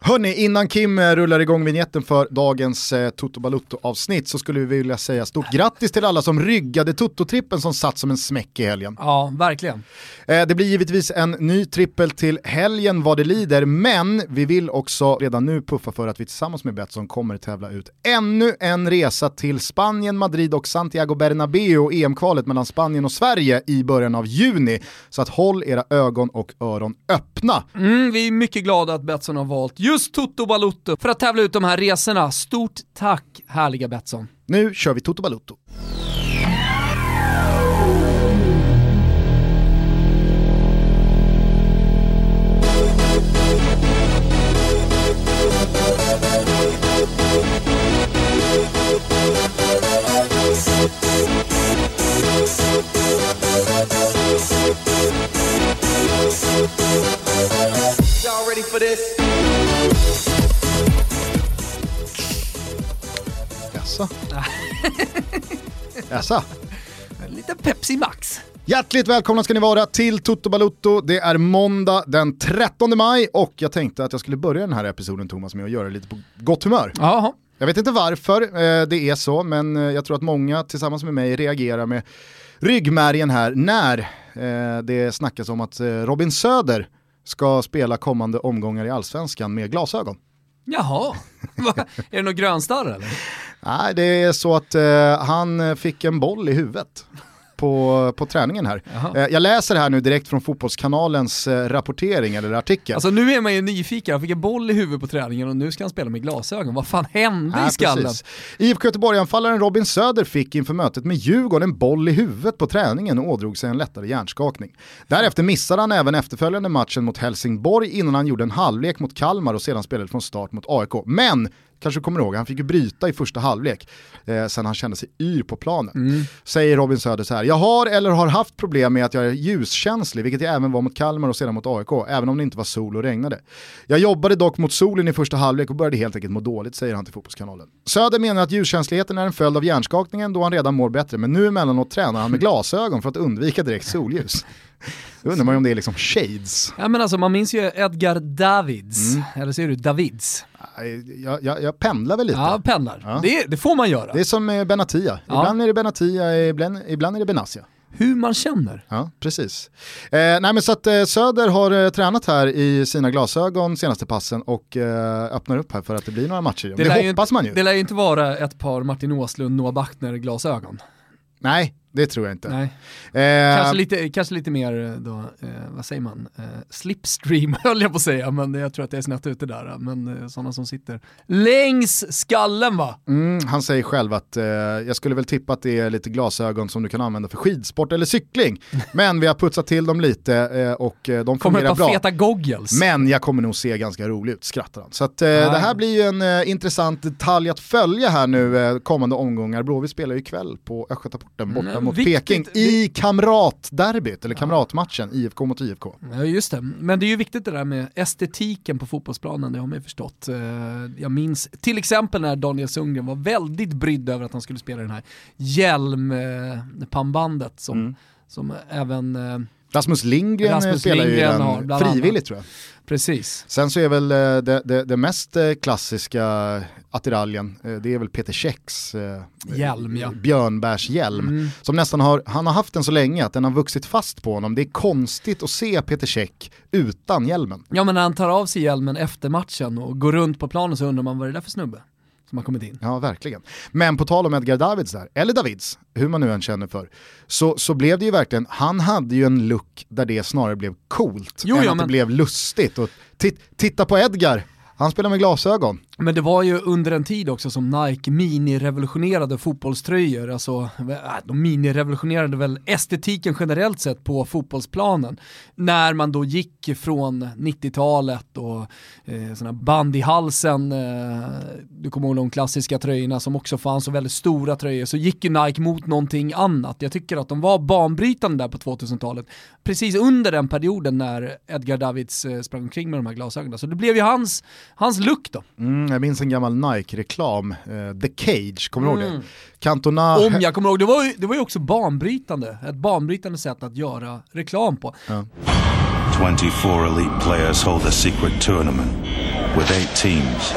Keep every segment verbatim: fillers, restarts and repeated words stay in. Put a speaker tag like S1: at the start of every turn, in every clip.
S1: Hörrni, innan Kim rullar igång vignetten för dagens eh, Toto Balutto-avsnitt så skulle vi vilja säga stort grattis till alla som ryggade Toto-trippen som satt som en smäck i helgen.
S2: Ja, verkligen.
S1: Eh, det blir givetvis en ny trippel till helgen vad det lider, men vi vill också redan nu puffa för att vi tillsammans med Betsson kommer tävla ut ännu en resa till Spanien, Madrid och Santiago Bernabéu och E M-kvalet mellan Spanien och Sverige i början av juni. Så att håll era ögon och öron öppna.
S2: Mm, vi är mycket glada att Betsson har valt just Toto Balutto för att tävla ut de här resorna. Stort tack, härliga Betsson.
S1: Nu kör vi Toto Balutto.
S3: Y'all ready for this?
S1: Jaså? Jaså?
S2: Lite Pepsi Max.
S1: Hjärtligt välkomna ska ni vara till Toto Balutto. Det är måndag den trettonde maj och jag tänkte att jag skulle börja den här episoden, Thomas, med att göra det lite på gott humör.
S2: Jaha.
S1: Jag vet inte varför eh, det är så, men eh, jag tror att många tillsammans med mig reagerar med ryggmärgen här när eh, det snackas om att eh, Robin Söder ska spela kommande omgångar i Allsvenskan med glasögon.
S2: Jaha, är det någon grönstarr eller?
S1: Nej, det är så att eh, han fick en boll i huvudet på, på träningen här. Eh, jag läser här nu direkt från Fotbollskanalens eh, rapportering eller artikel.
S2: Alltså nu är man ju nyfiken, han fick en boll i huvudet på träningen och nu ska han spela med glasögon. Vad fan hände
S1: ja,
S2: i skallen?
S1: Precis. I F K Göteborg-anfallaren Robin Söder fick inför mötet med Djurgården en boll i huvudet på träningen och ådrog sig en lättare hjärnskakning. Därefter missade han även efterföljande matchen mot Helsingborg innan han gjorde en halvlek mot Kalmar och sedan spelade från start mot A I K. Men kanske du kommer ihåg, han fick ju bryta i första halvlek eh, sen han kände sig yr på planen. Mm. Säger Robin Söder så här: jag har eller har haft problem med att jag är ljuskänslig, vilket jag även var mot Kalmar och sedan mot A I K, även om det inte var sol och regnade. Jag jobbade dock mot solen i första halvlek och började helt enkelt må dåligt, säger han till Fotbollskanalen. Söder menar att ljuskänsligheten är en följd av hjärnskakningen då han redan mår bättre, men nu emellanåt tränar han med glasögon för att undvika direkt solljus. Då undrar man om det är liksom shades.
S2: Ja men alltså man minns ju Edgar Davids, mm. eller ser du Davids?
S1: Jag, jag, jag pendlar väl lite.
S2: Ja, pendlar. Ja. Det, det får man göra.
S1: Det är som Benatia. Ja. Ibland är det Benatia, ibland, ibland är det Benassia.
S2: Hur man känner.
S1: Ja, precis. Eh, nej men så att eh, Söder har eh, tränat här i sina glasögon senaste passen och eh, öppnar upp här för att det blir några matcher. Det, det hoppas
S2: ju,
S1: man ju.
S2: Det lär ju inte vara ett par Martin Åslund, Noah Bachner glasögon.
S1: Nej, det tror jag inte.
S2: Nej.
S1: Eh,
S2: kanske, lite, kanske lite mer då, eh, vad säger man? Eh, slipstream höll jag på att säga, men jag tror att det är snett ute där. Men eh, sådana som sitter längs skallen va?
S1: Mm, han säger själv att eh, jag skulle väl tippa att det är lite glasögon som du kan använda för skidsport eller cykling. Men vi har putsat till dem lite eh, och eh, de
S2: kommer
S1: fungerar bra.
S2: Feta goggles.
S1: Men jag kommer nog se ganska roligt ut, skrattar han. Så att, eh, det här blir ju en eh, intressant detalj att följa här nu eh, kommande omgångar. Blåvitt spelar ju ikväll på Östgötaporten borta
S2: Mm.
S1: mot
S2: Viktigt.
S1: Peking i kamratderbyt eller kamratmatchen I F K mot I F K.
S2: Ja just det, men det är ju viktigt det där med estetiken på fotbollsplanen, det har man ju förstått. Jag minns till exempel när Daniel Sundgren var väldigt brydd över att han skulle spela den här hjälmpannbandet som, mm. som även
S1: Rasmus Lindgren
S2: Rasmus
S1: spelar
S2: Lindgren
S1: ju den
S2: har,
S1: frivilligt tror jag.
S2: Precis.
S1: Sen så är väl det, det, det mest klassiska attiraljen, det är väl Peter Käcks
S2: hjälm, ja.
S1: björnbärshjälm. Mm. Som nästan har, han har haft den så länge att den har vuxit fast på honom. Det är konstigt att se Peter Käck utan hjälmen.
S2: Ja men när han tar av sig hjälmen efter matchen och går runt på planen så undrar man vad är det där för snubbe som har kommit in.
S1: Ja, verkligen. Men på tal om Edgar Davids där, eller Davids, hur man nu än känner för, så, så blev det ju verkligen, han hade ju en look där det snarare blev coolt
S2: jo,
S1: än
S2: ja,
S1: att
S2: men...
S1: det blev lustigt. Och t- titta på Edgar, han spelar med glasögon.
S2: Men det var ju under en tid också som Nike mini-revolutionerade fotbollströjor. Alltså, de mini-revolutionerade väl estetiken generellt sett på fotbollsplanen. När man då gick från nittiotalet och eh, såna band i halsen, eh, du kommer ihåg de klassiska tröjorna som också fanns och väldigt stora tröjor, så gick ju Nike mot någonting annat. Jag tycker att de var banbrytande där på tvåtusentalet. Precis under den perioden när Edgar Davids eh, sprang omkring med de här glasögonen. Så det blev ju hans, hans look då.
S1: Mm, jag minns en gammal Nike-reklam, uh, The Cage, kommer du
S2: mm.
S1: ihåg det? Cantona...
S2: Om jag kommer ihåg, det var, ju, det var ju också banbrytande. Ett banbrytande sätt att göra reklam på.
S1: Ja.
S4: twenty-four elite players hold a secret tournament. with eight teams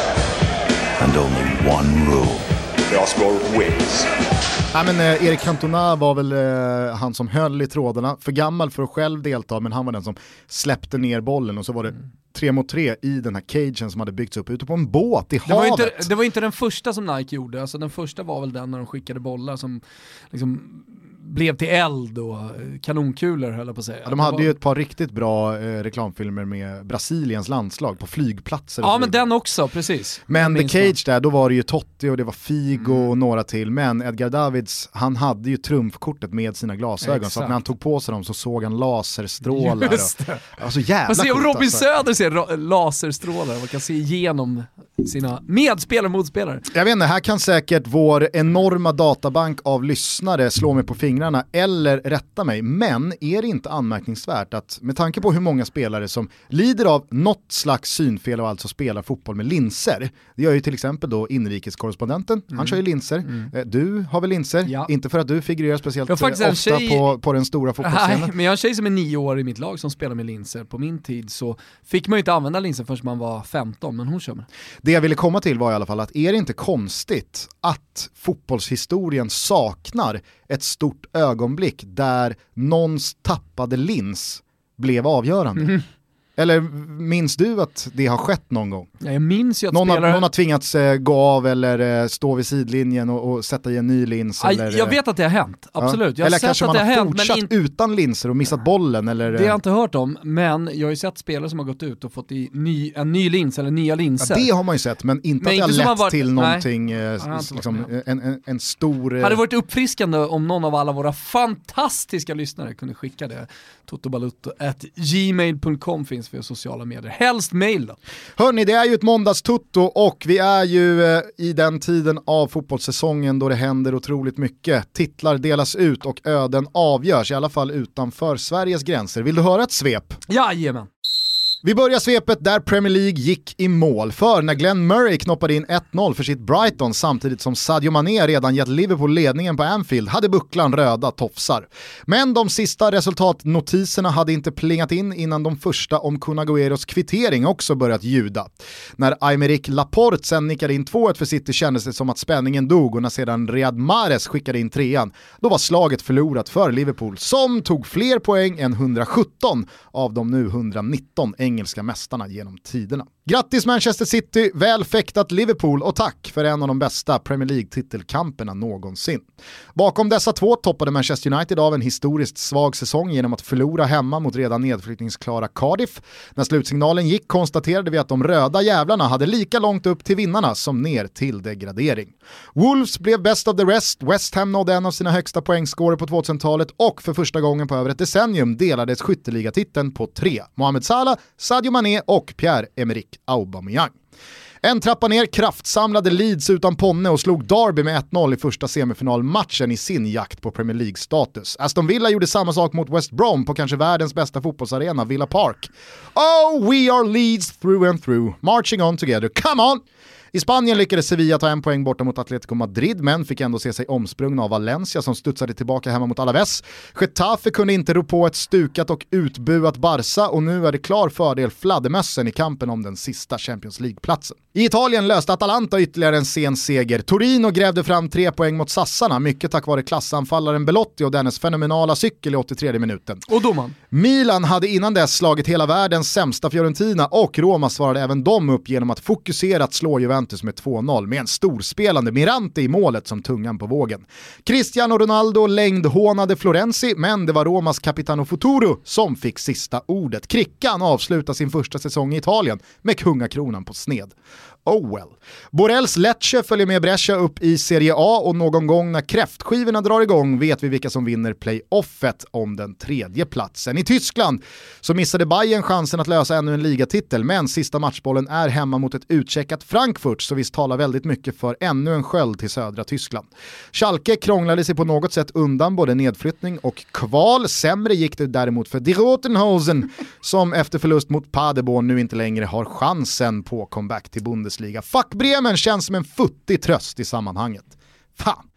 S4: and only one rule.
S3: The Oscar wins.
S1: Ja, men, eh, Erik Cantona var väl eh, han som höll i trådarna, för gammal för att själv delta, men han var den som släppte ner bollen och så var det mm. tre mot tre i den här cagen som hade byggts upp ute på en båt i
S2: det
S1: havet.
S2: Var inte, det var inte den första som Nike gjorde, alltså den första var väl den när de skickade bollar som liksom blev till eld och kanonkulor, höll jag på att säga.
S1: Ja, de hade var... ju ett par riktigt bra eh, reklamfilmer med Brasiliens landslag på flygplatser.
S2: Ja, men den också, precis.
S1: Men The Cage där, då var det ju Totti och det var Figo mm. och några till. Men Edgar Davids, han hade ju trumfkortet med sina glasögon. Exakt. Så att när han tog på sig dem så såg han laserstrålar. Just det. Och, alltså jävla
S2: ser, och Robin
S1: alltså.
S2: Söder ser ra- laserstrålar. Man kan se igenom sina medspelare och motspelare.
S1: Jag vet inte, här kan säkert vår enorma databank av lyssnare slå mig på fingrarna eller rätta mig, men är det inte anmärkningsvärt att med tanke på hur många spelare som lider av något slags synfel och alltså spelar fotboll med linser, det gör ju till exempel då inrikeskorrespondenten, mm. han kör ju linser, mm. du har väl linser, ja. Inte för att du figurerar speciellt ofta tjej... på, på den stora fotbollsscenen.
S2: Nej, men jag har en tjej som är nio år i mitt lag som spelar med linser. På min tid så fick man ju inte använda linser förrän man var femton, men hon kör med.
S1: Det jag ville komma till var i alla fall att är det inte konstigt att fotbollshistorien saknar ett stort ögonblick där någons tappade lins blev avgörande? Mm. Eller minns du att det har skett någon gång?
S2: Ja, jag minns ju att
S1: någon,
S2: spelare...
S1: har, någon har tvingats eh, gå av eller eh, stå vid sidlinjen och, och sätta i en ny lins.
S2: Ja,
S1: eller,
S2: jag vet att det har hänt, absolut. Ja. Jag
S1: eller
S2: har
S1: kanske
S2: sett
S1: man
S2: att det
S1: har
S2: hänt,
S1: fortsatt
S2: in...
S1: utan linser och missat bollen. Eller,
S2: det har jag inte hört om, men jag har ju sett spelare som har gått ut och fått i ny, en ny lins eller nya linser.
S1: Ja, det har man ju sett, men inte men att det har lett varit... till någonting, eh, liksom, en, en, en stor... Eh...
S2: hade varit uppfriskande om någon av alla våra fantastiska lyssnare kunde skicka det. totobalutto at gmail dot com finns för sociala medier. Helst mail då.
S1: Hörrni, det är ju ett måndagstutto och vi är ju eh, i den tiden av fotbollssäsongen då det händer otroligt mycket. Titlar delas ut och öden avgörs, i alla fall utanför Sveriges gränser. Vill du höra ett svep?
S2: Jajamän.
S1: Vi börjar svepet där Premier League gick i mål, för när Glenn Murray knoppade in ett noll för sitt Brighton samtidigt som Sadio Mané redan gett Liverpool ledningen på Anfield hade bucklan röda tofsar. Men de sista resultatnotiserna hade inte plingat in innan de första om Kun Agüeros kvittering också börjat ljuda. När Aymeric Laporte sen nickade in två ett för City kändes det som att spänningen dog, och när sedan Riyad Mahrez skickade in trean, då var slaget förlorat för Liverpool som tog fler poäng än hundrasjutton av de nu hundranitton engelska mästarna genom tiderna. Grattis Manchester City, väl fäktat Liverpool och tack för en av de bästa Premier League-titelkamperna någonsin. Bakom dessa två toppade Manchester United av en historiskt svag säsong genom att förlora hemma mot redan nedflyttningsklara Cardiff. När slutsignalen gick konstaterade vi att de röda jävlarna hade lika långt upp till vinnarna som ner till degradering. Wolves blev best of the rest, West Ham nådde en av sina högsta poängscorer på tvåtusentalet och för första gången på över ett decennium delades skytteligatiteln på tre. Mohamed Salah, Sadio Mané och Pierre-Emerick Aubameyang. En trappa ner kraftsamlade Leeds utan ponne och slog Derby med ett noll i första semifinalmatchen i sin jakt på Premier League-status. Aston Villa gjorde samma sak mot West Brom på kanske världens bästa fotbollsarena, Villa Park. Oh, we are Leeds through and through, marching on together, come on! I Spanien lyckades Sevilla ta en poäng borta mot Atletico Madrid, men fick ändå se sig omsprungna av Valencia som studsade tillbaka hemma mot Alaves. Getafe kunde inte ro på ett stukat och utbuat Barca, och nu är det klar fördel fladdermössen i kampen om den sista Champions League-platsen. I Italien löste Atalanta ytterligare en sen seger. Torino grävde fram tre poäng mot Sassarna, mycket tack vare klassanfallaren Belotti och dennes fenomenala cykel i åttiotredje minuten.
S2: Och domaren?
S1: Milan hade innan dess slagit hela världens sämsta Fiorentina, och Roma svarade även dem upp genom att fokuserat slå Juventus med två noll med en storspelande Mirante i målet som tungan på vågen. Cristiano Ronaldo längdhånade Florenzi, men det var Romas Capitano Futuro som fick sista ordet. Krickan avslutar sin första säsong i Italien med kungakronan på sned. Oh well. Borrells Lecce följer med Brescia upp i Serie A, och någon gång när kräftskivorna drar igång vet vi vilka som vinner playoffet om den tredje platsen. I Tyskland så missade Bayern chansen att lösa ännu en ligatitel, men sista matchbollen är hemma mot ett utcheckat Frankfurt, så visst talar väldigt mycket för ännu en sköld till södra Tyskland. Schalke krånglade sig på något sätt undan både nedflyttning och kval. Sämre gick det däremot för Die Rotenhausen som efter förlust mot Paderborn nu inte längre har chansen på comeback till Bundesliga. Fuck Bremen känns som en futtig tröst i sammanhanget. Fan.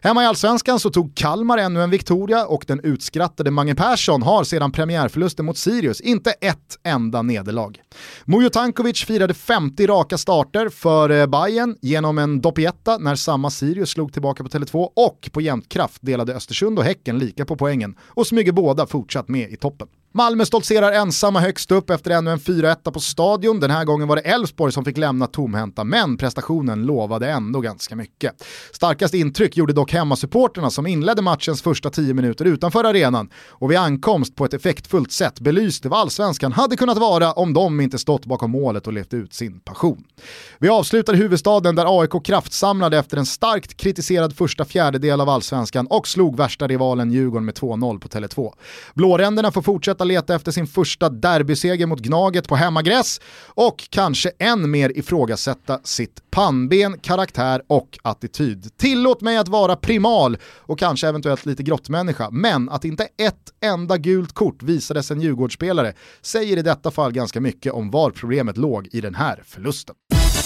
S1: Hemma i Allsvenskan så tog Kalmar ännu en Victoria och den utskrattade Mange Persson har sedan premiärförlusten mot Sirius inte ett enda nederlag. Mujo Tankovic firade femtio raka starter för Bayern genom en doppietta när samma Sirius slog tillbaka på Tele två, och på jämnt kraft delade Östersund och Häcken lika på poängen och smyger båda fortsatt med i toppen. Malmö stoltserar ensamma högst upp efter ännu en fyra etta på Stadion. Den här gången var det Elfsborg som fick lämna tomhänta, men prestationen lovade ändå ganska mycket. Starkast intryck gjorde dock hemmasupporterna som inledde matchens första tio minuter utanför arenan och vid ankomst på ett effektfullt sätt belyste vad Allsvenskan hade kunnat vara om de inte stått bakom målet och levt ut sin passion. Vi avslutar i huvudstaden där A I K kraftsamlade efter en starkt kritiserad första fjärdedel av Allsvenskan och slog värsta rivalen Djurgården med två noll på Tele två. Blåränderna får fortsätta leta efter sin första derbyseger mot Gnaget på hemmagräs och kanske än mer ifrågasätta sitt pannben, karaktär och attityd. Tillåt mig att vara primal och kanske eventuellt lite grottmänniska, men att inte ett enda gult kort visades en Djurgårdsspelare säger i detta fall ganska mycket om var problemet låg i den här förlusten.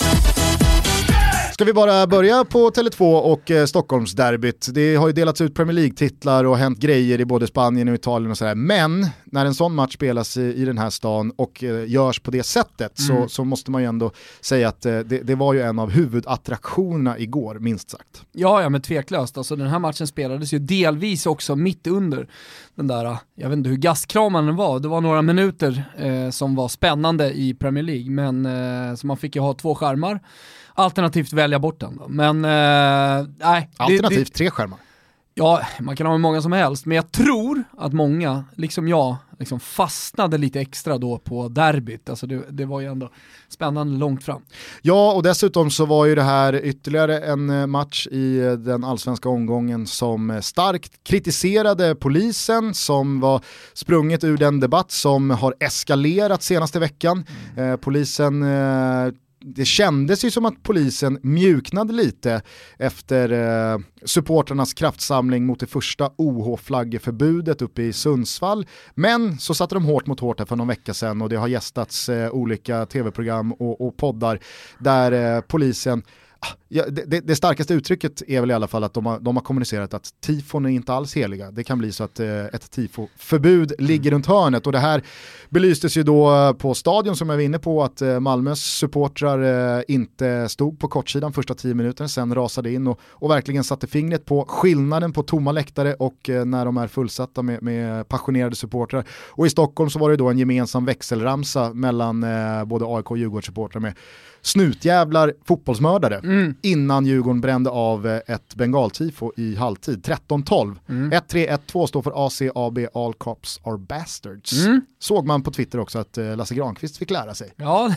S1: Ska vi bara börja på Tele två och eh, Stockholmsderbyt. Det har ju delats ut Premier League-titlar och hänt grejer i både Spanien och Italien och sådär. Men när en sån match spelas i, i den här stan och eh, görs på det sättet mm. så, så måste man ju ändå säga att eh, det, det var ju en av huvudattraktionerna igår, minst sagt.
S2: Ja, ja men tveklöst. Alltså, den här matchen spelades ju delvis också mitt under den där, jag vet inte hur gaskramande den var. Det var några minuter eh, som var spännande i Premier League, men eh, så man fick ju ha två skärmar. Alternativt välja bort den då. Men eh, nej.
S1: Alternativt
S2: det, det,
S1: tre skärmar.
S2: Ja, man kan ha hur många som helst. Men jag tror att många, liksom jag, liksom fastnade lite extra då på derbyt. Alltså det, det var ju ändå spännande långt fram.
S1: Ja, och dessutom så var ju det här ytterligare en match i den allsvenska omgången som starkt kritiserade polisen, som var sprunget ur den debatt som har eskalerat senaste veckan. Mm. Eh, polisen... Eh, Det kändes ju som att polisen mjuknade lite efter eh, supporternas kraftsamling mot det första O H-flaggeförbudet uppe i Sundsvall. Men så satte de hårt mot hårt här för någon vecka sedan och det har gästats eh, olika tv-program och, och poddar där eh, polisen... Ja, det, det starkaste uttrycket är väl i alla fall att de har, de har kommunicerat att tifon är inte alls heliga. Det kan bli så att eh, ett tifoförbud ligger runt hörnet och det här belystes ju då på Stadion som jag var inne på att eh, Malmös supportrar eh, inte stod på kortsidan första tio minuter, sen rasade in och, och verkligen satte fingret på skillnaden på tomma läktare och eh, när de är fullsatta med, med passionerade supportrar. Och i Stockholm så var det då en gemensam växelramsa mellan eh, både A I K och Djurgårdssupportrar med snutjävlar fotbollsmördare mm. innan Djurgården brände av ett bengaltifo i halvtid. tretton tolv. Mm. ett tre ett två står för A C A B, All Cops Are Bastards. Mm. Såg man på Twitter också att Lasse Granqvist fick lära sig.
S2: Ja.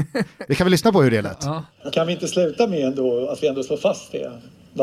S1: Vi kan väl lyssna på hur det lät. Ja.
S5: Kan vi inte sluta med ändå att vi ändå slår fast det?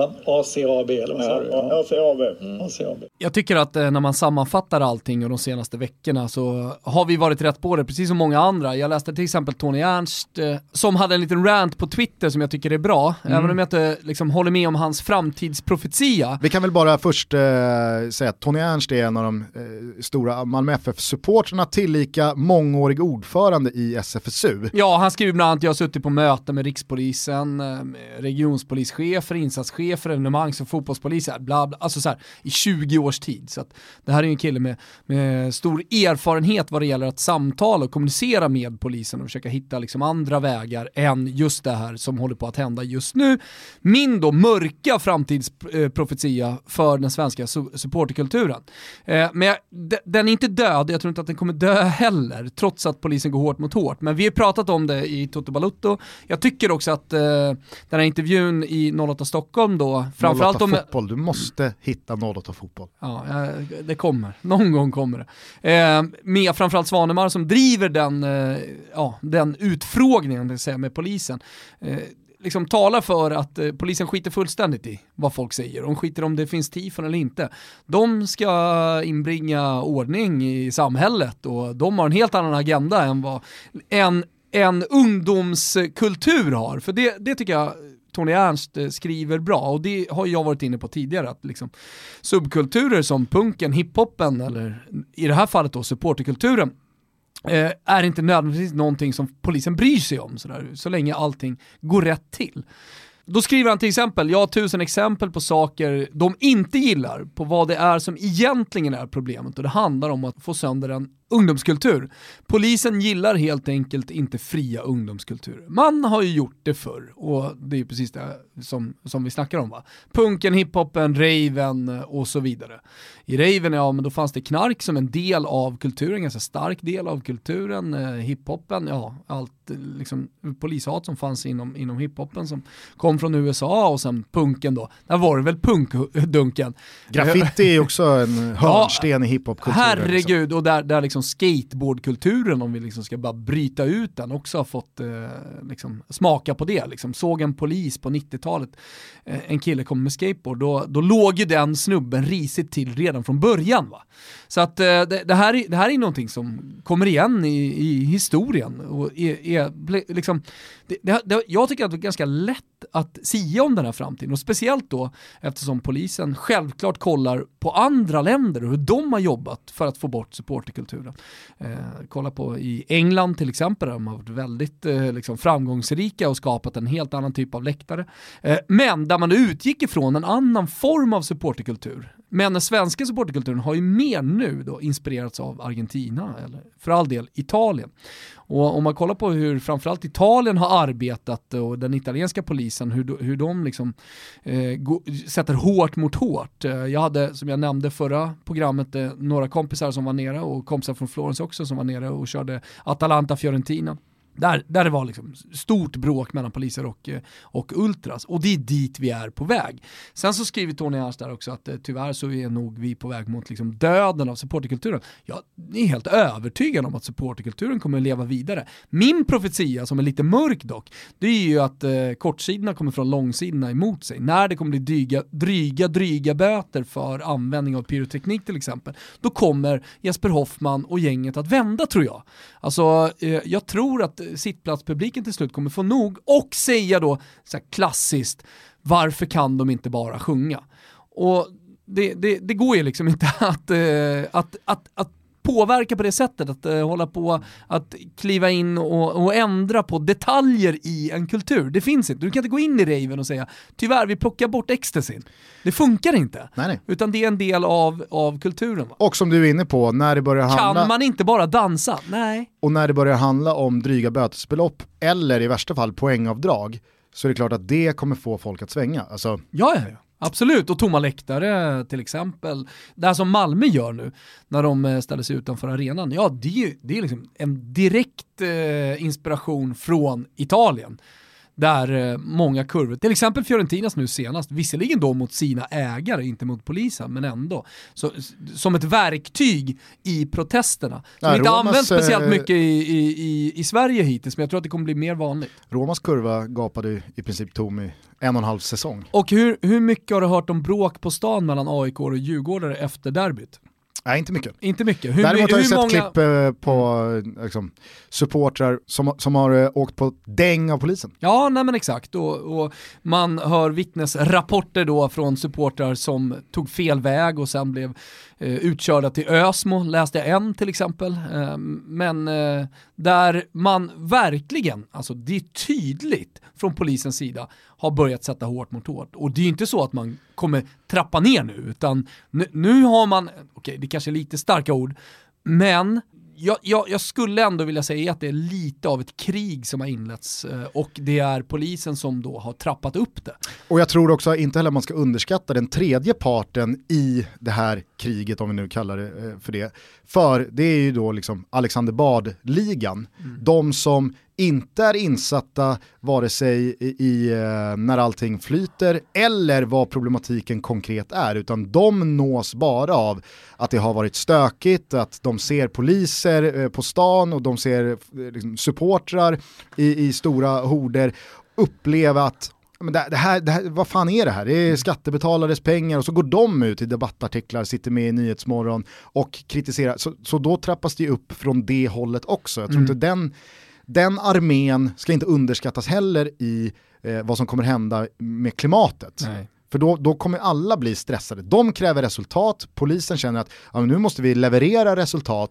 S5: A C A B eller vad sa du? A C A B. Mm. A C A B.
S2: Jag tycker att eh, när man sammanfattar allting och de senaste veckorna så har vi varit rätt på det, precis som många andra. Jag läste till exempel Tony Ernst eh, som hade en liten rant på Twitter som jag tycker är bra, mm. även om jag inte liksom, håller med om hans framtidsprofetia.
S1: Vi kan väl bara först eh, säga att Tony Ernst är en av de eh, stora Malmö F F-supporterna, tillika mångårig ordförande i S F S U.
S2: Ja, han skriver bland annat: jag har suttit på möten med Rikspolisen, eh, regionspolischefer, insatschefer, evenemangs- och fotbollspoliser, bla bla, alltså så här, i tjugo års tid. Så att det här är ju en kille med, med stor erfarenhet vad det gäller att samtala och kommunicera med polisen och försöka hitta liksom andra vägar än just det här som håller på att hända just nu. Min då mörka framtidsprofetia för den svenska su- supporterkulturen. Eh, men jag, d- den är inte död, jag tror inte att den kommer dö heller, trots att polisen går hårt mot hårt. Men vi har pratat om det i Toto Balutto. Jag tycker också att eh, den här intervjun i noll åtta Stockholm då, framförallt om
S1: fotboll, du måste hitta noll åtta fotboll.
S2: Ja, det kommer. Någon gång kommer det. Eh, med framförallt Svanemar som driver den, eh, ja, den utfrågningen, det vill säga med polisen. Eh, liksom talar för att eh, polisen skiter fullständigt i vad folk säger. De skiter om det finns tifon eller inte. De ska inbringa ordning i samhället och de har en helt annan agenda än vad en, en ungdomskultur har. För det, det tycker jag Tony Ernst skriver bra, och det har jag varit inne på tidigare, att liksom subkulturer som punken, hiphopen eller i det här fallet då supporterkulturen eh, är inte nödvändigtvis någonting som polisen bryr sig om sådär, så länge allting går rätt till. Då skriver han till exempel, jag har tusen exempel på saker de inte gillar, på vad det är som egentligen är problemet, och det handlar om att få sönder en ungdomskultur. Polisen gillar helt enkelt inte fria ungdomskulturer. Man har ju gjort det förr, och det är precis det som, som vi snackar om, va? Punken, hiphopen, raven och så vidare. I raven, ja, men då fanns det knark som en del av kulturen, en ganska stark del av kulturen. Eh, hiphopen, ja, allt liksom polishat som fanns inom, inom hiphopen som kom från U S A, och sen punken då. Där var det väl punkdunken.
S1: Graffiti är också en hörnsten ja, i hiphopkulturen.
S2: Herregud, liksom. Och där, där liksom skateboardkulturen, om vi liksom ska bara bryta ut den, också har fått eh, liksom smaka på det. Liksom. Såg en polis på nittiotalet, eh, en kille kom med skateboard, då, då låg ju den snubben risigt till redan från början, va? Så att eh, det, det, här är, det här är någonting som kommer igen i, i historien, och är, är liksom, det, det, det, jag tycker att det är ganska lätt att sia om den här framtiden, och speciellt då eftersom polisen självklart kollar på andra länder och hur de har jobbat för att få bort supporterkulturen. Eh, kolla på i England till exempel, där de har varit väldigt eh, liksom framgångsrika och skapat en helt annan typ av läktare. Eh, men där man utgick ifrån en annan form av supporterkultur. Men den svenska supporterkulturen har ju mer nu då inspirerats av Argentina, eller för all del Italien. Och om man kollar på hur framförallt Italien har arbetat, och den italienska polisen, hur, hur de liksom eh, go, sätter hårt mot hårt. Eh, jag hade, som jag nämnde förra programmet, eh, några kompisar som var nere, och kompisar från Florens också som var nere och körde Atalanta-Fiorentina. Där, där det var liksom stort bråk mellan poliser och, och ultras. Och det är dit vi är på väg. Sen så skriver Tony Ernst där också att tyvärr så är nog vi på väg mot liksom döden av supporterkulturen. Jag är helt övertygad om att supporterkulturen kommer att leva vidare. Min profetia, som är lite mörk dock, det är ju att eh, kortsidorna kommer från långsidorna emot sig. När det kommer bli dryga, dryga, dryga böter för användning av pyroteknik till exempel, då kommer Jesper Hoffman och gänget att vända, tror jag. Alltså, eh, jag tror att sittplatspubliken till slut kommer få nog, och säga då så här klassiskt, varför kan de inte bara sjunga? Och det, det, det går ju liksom inte att, eh, att, att, att påverka på det sättet, att uh, hålla på att kliva in och, och ändra på detaljer i en kultur. Det finns inte. Du kan inte gå in i raven och säga, tyvärr vi plockar bort ecstasin. Det funkar inte.
S1: Nej, nej.
S2: Utan det är en del av, av kulturen. Va?
S1: Och som du är inne på, när det börjar handla...
S2: Kan man inte bara dansa? Nej.
S1: Och när det börjar handla om dryga bötesbelopp, eller i värsta fall poängavdrag, så är det klart att det kommer få folk att svänga. Alltså...
S2: Ja, ja, ja. Absolut, och tomma läktare till exempel. Det här som Malmö gör nu när de ställer sig utanför arenan. Ja, det är ju det är liksom en direkt eh, inspiration från Italien. Där eh, många kurvor, till exempel Fiorentinas nu senast, visserligen då mot sina ägare, inte mot polisen, men ändå. Så, som ett verktyg i protesterna. Som ja, inte Romas, används speciellt mycket i, i, i, i Sverige hittills, men jag tror att det kommer bli mer vanligt.
S1: Romas kurva gapade i princip tom i en och en halv säsong.
S2: Och hur, hur mycket har du hört om bråk på stan mellan A I K och Djurgårdare efter derbyt?
S1: Nej, inte mycket.
S2: Inte mycket. Hur,
S1: Däremot har jag
S2: hur
S1: sett
S2: många...
S1: klipp på liksom, supportrar som, som har åkt på däng av polisen.
S2: Ja, nej men exakt. Och, och man hör vittnesrapporter då från supportrar som tog fel väg och sen blev eh, utkörda till Ösmo, läste jag en till exempel. Eh, men eh, där man verkligen, alltså det är tydligt från polisens sida, har börjat sätta hårt mot hårt. Och det är inte så att man kommer trappa ner nu, utan nu, nu har man, okej okay, det kanske är lite starka ord, men jag, jag, jag skulle ändå vilja säga att det är lite av ett krig som har inletts, och det är polisen som då har trappat upp det. Och
S1: jag tror också inte heller man ska underskatta den tredje parten i det här kriget, om vi nu kallar det för det. För det är ju då liksom Alexander Bard-ligan. Mm. De som inte är insatta vare sig i, i när allting flyter eller vad problematiken konkret är, utan de nås bara av att det har varit stökigt, att de ser poliser på stan och de ser liksom, supportrar i, i stora horder uppleva att men det, det här, det här, vad fan är det här? Det är skattebetalares pengar, och så går de ut i debattartiklar, sitter med i Nyhetsmorgon och kritiserar. Så, så då trappas det upp från det hållet också. Jag tror mm. inte den, den armén ska inte underskattas heller i eh, vad som kommer hända med klimatet. Nej. För då, då kommer alla bli stressade. De kräver resultat. Polisen känner att ja, nu måste vi leverera resultat. Mm.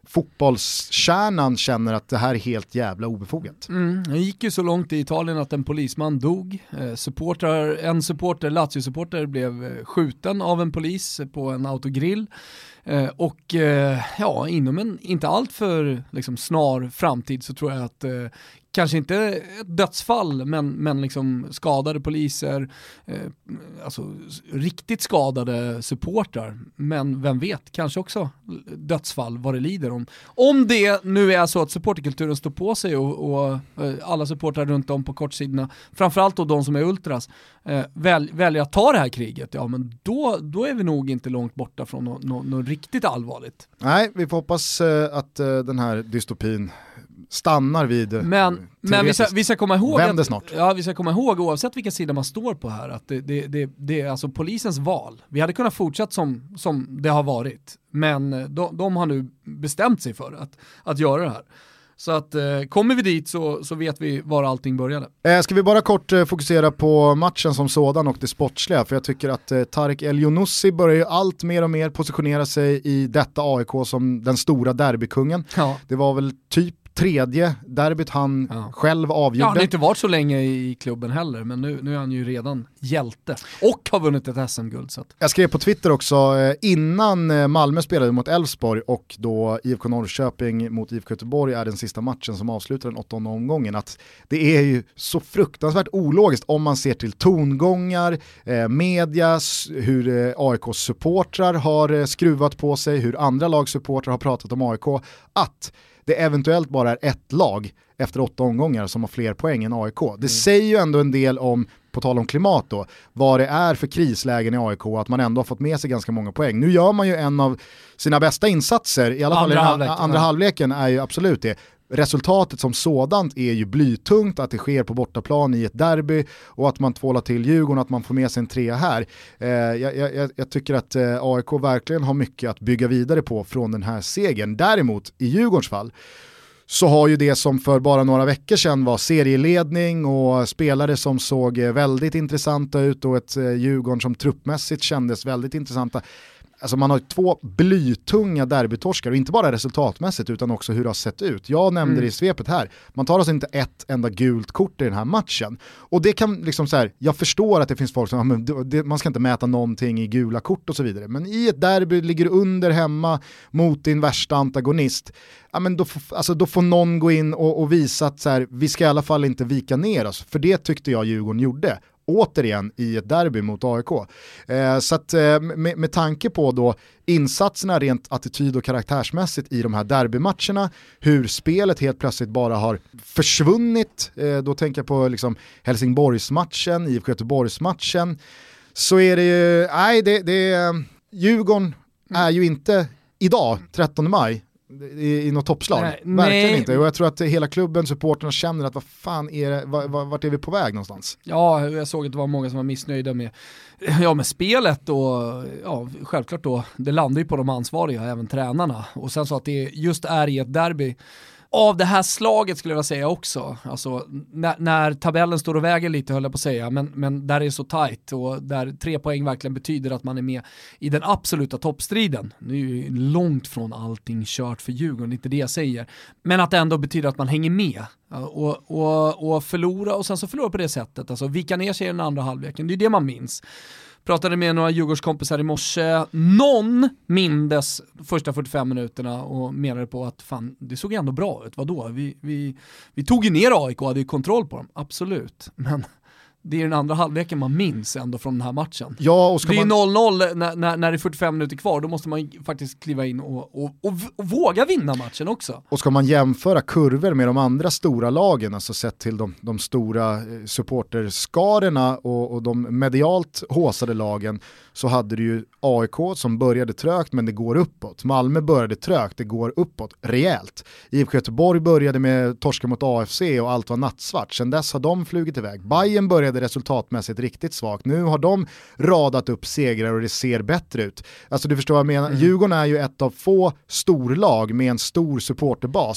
S1: fotbollskärnan känner att det här är helt jävla obefogat.
S2: Mm, det gick ju så långt i Italien att en polisman dog. Eh, supporter, en supporter, Lazio-supporter blev skjuten av en polis på en autogrill. Eh, och eh, ja, inom en inte allt för liksom, snar framtid så tror jag att eh, kanske inte ett dödsfall men, men liksom skadade poliser, eh, alltså riktigt skadade supportrar, men vem vet, kanske också dödsfall vad det lider om. Om det nu är så att supporterkulturen står på sig och, och eh, alla supportrar runt om på kortsidorna, framförallt då de som är ultras, eh, väl, väljer att ta det här kriget, ja men då, då är vi nog inte långt borta från något no, no riktigt allvarligt.
S1: Nej, vi får hoppas eh, att eh, den här dystopin stannar vid
S2: men, men vi, ska, vi ska komma ihåg
S1: att,
S2: snart. Ja, vi ska komma ihåg oavsett vilka sidor man står på här att det, det, det, det är alltså polisens val. Vi hade kunnat fortsätta som, som det har varit, men de, de har nu bestämt sig för att, att göra det här. Så att eh, kommer vi dit så, så vet vi var allting började.
S1: Eh, ska vi bara kort eh, fokusera på matchen som sådan och det sportsliga, för jag tycker att eh, Tarek El-Younousi börjar ju allt mer och mer positionera sig i detta A I K som den stora derbykungen. Ja. Det var väl typ tredje derbyt han ja. själv avgjorde.
S2: Ja, han har inte varit så länge i klubben heller, men nu, nu är han ju redan hjälte och har vunnit ett S M-guld. Så att.
S1: Jag skrev på Twitter också innan Malmö spelade mot Elfsborg och då I F K Norrköping mot I F K Göteborg är den sista matchen som avslutar den åttonde omgången, att det är ju så fruktansvärt ologiskt om man ser till tongångar, eh, medias, hur eh, A I K-supportrar har eh, skruvat på sig, hur andra lagsupportrar har pratat om A I K, att det eventuellt bara är ett lag efter åtta omgångar som har fler poäng än A I K. Det mm. säger ju ändå en del om, på tal om klimat då, vad det är för krislägen i A I K, att man ändå har fått med sig ganska många poäng. Nu gör man ju en av sina bästa insatser, i alla andra fall i halvlek, andra ja. halvleken är ju absolut det. Resultatet som sådant är ju blytungt, att det sker på bortaplan i ett derby och att man tvålar till Djurgården, att man får med sig en trea här. Eh, jag, jag, jag tycker att eh, A I K verkligen har mycket att bygga vidare på från den här segern. Däremot i Djurgårdens fall så har ju det som för bara några veckor sedan var serieledning och spelare som såg väldigt intressanta ut och ett eh, Djurgården som truppmässigt kändes väldigt intressanta. Alltså man har två blytunga derbytorskar och inte bara resultatmässigt utan också hur det har sett ut. Jag nämnde mm. det i svepet här. Man tar alltså inte ett enda gult kort i den här matchen. Och det kan liksom så här, jag förstår att det finns folk som, ja, men det, man ska inte mäta någonting i gula kort och så vidare. Men i ett derby ligger under hemma mot din värsta antagonist. Ja, men då, alltså, då får någon gå in och, och visa att så här, vi ska i alla fall inte vika ner oss. För det tyckte jag Djurgården gjorde. Återigen i ett derby mot A I K. Eh, så att eh, med, med tanke på då insatserna rent attityd- och karaktärsmässigt i de här derbymatcherna, hur spelet helt plötsligt bara har försvunnit, eh, då tänker jag på liksom Helsingborgsmatchen, I F K Göteborgsmatchen, så är det ju, nej det, det Djurgården är ju inte idag, trettonde maj, I, i något toppslag. Nej, Verkligen nej. inte. Och jag tror att hela klubben, supporterna känner att vad fan är det, var, vart är vi på väg någonstans?
S2: Ja, jag såg att det var många som var missnöjda med, ja, med spelet och ja, självklart då, det landar ju på de ansvariga, även tränarna. Och sen så att det just är i ett derby av det här slaget skulle jag säga också. Alltså när, när tabellen står och väger lite höll jag på att säga, men, men där är det så tajt och där tre poäng verkligen betyder att man är med i den absoluta toppstriden. Nu är ju långt från allting kört för Djurgården, det är inte det jag säger. Men att det ändå betyder att man hänger med och, och, och förlora och sen så förlora på det sättet. Alltså vika ner sig i den andra halvleken, det är det man minns. Pratade med några Djurgårdskompisar i morse. Någon mindes första fyrtiofem minuterna och menade på att fan, det såg ändå bra ut. Vadå? Vi, vi, vi tog ju ner A I K och hade ju kontroll på dem. Absolut. Men det är den andra halvleken man minns ändå från den här matchen.
S1: Ja, och
S2: det är
S1: man...
S2: noll noll när, när, när det är fyrtiofem minuter kvar. Då måste man faktiskt kliva in och, och, och, och våga vinna matchen också.
S1: Och ska man jämföra kurvor med de andra stora lagen, alltså sett till de, de stora supporterskarorna och, och de medialt håsade lagen, så hade du ju A I K som började trögt men det går uppåt. Malmö började trögt, det går uppåt rejält. I F K Göteborg började med torska mot A F C och allt var nattsvart. Sen dess har de flugit iväg. Bayern började resultatmässigt riktigt svagt. Nu har de radat upp segrar och det ser bättre ut. Alltså du förstår vad jag menar. Mm. Djurgården är ju ett av få storlag med en stor supporterbas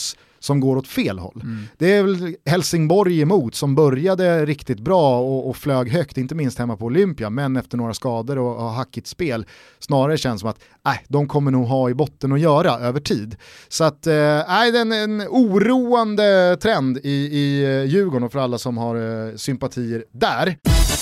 S1: som går åt fel håll. Mm. Det är väl Helsingborg emot som började riktigt bra och, och flög högt, inte minst hemma på Olympia, men efter några skador och, och hackigt spel snarare känns som att nej, de kommer nog ha i botten att göra över tid. Så att, nej, det är en, en oroande trend i, i Djurgården och för alla som har eh, sympatier där.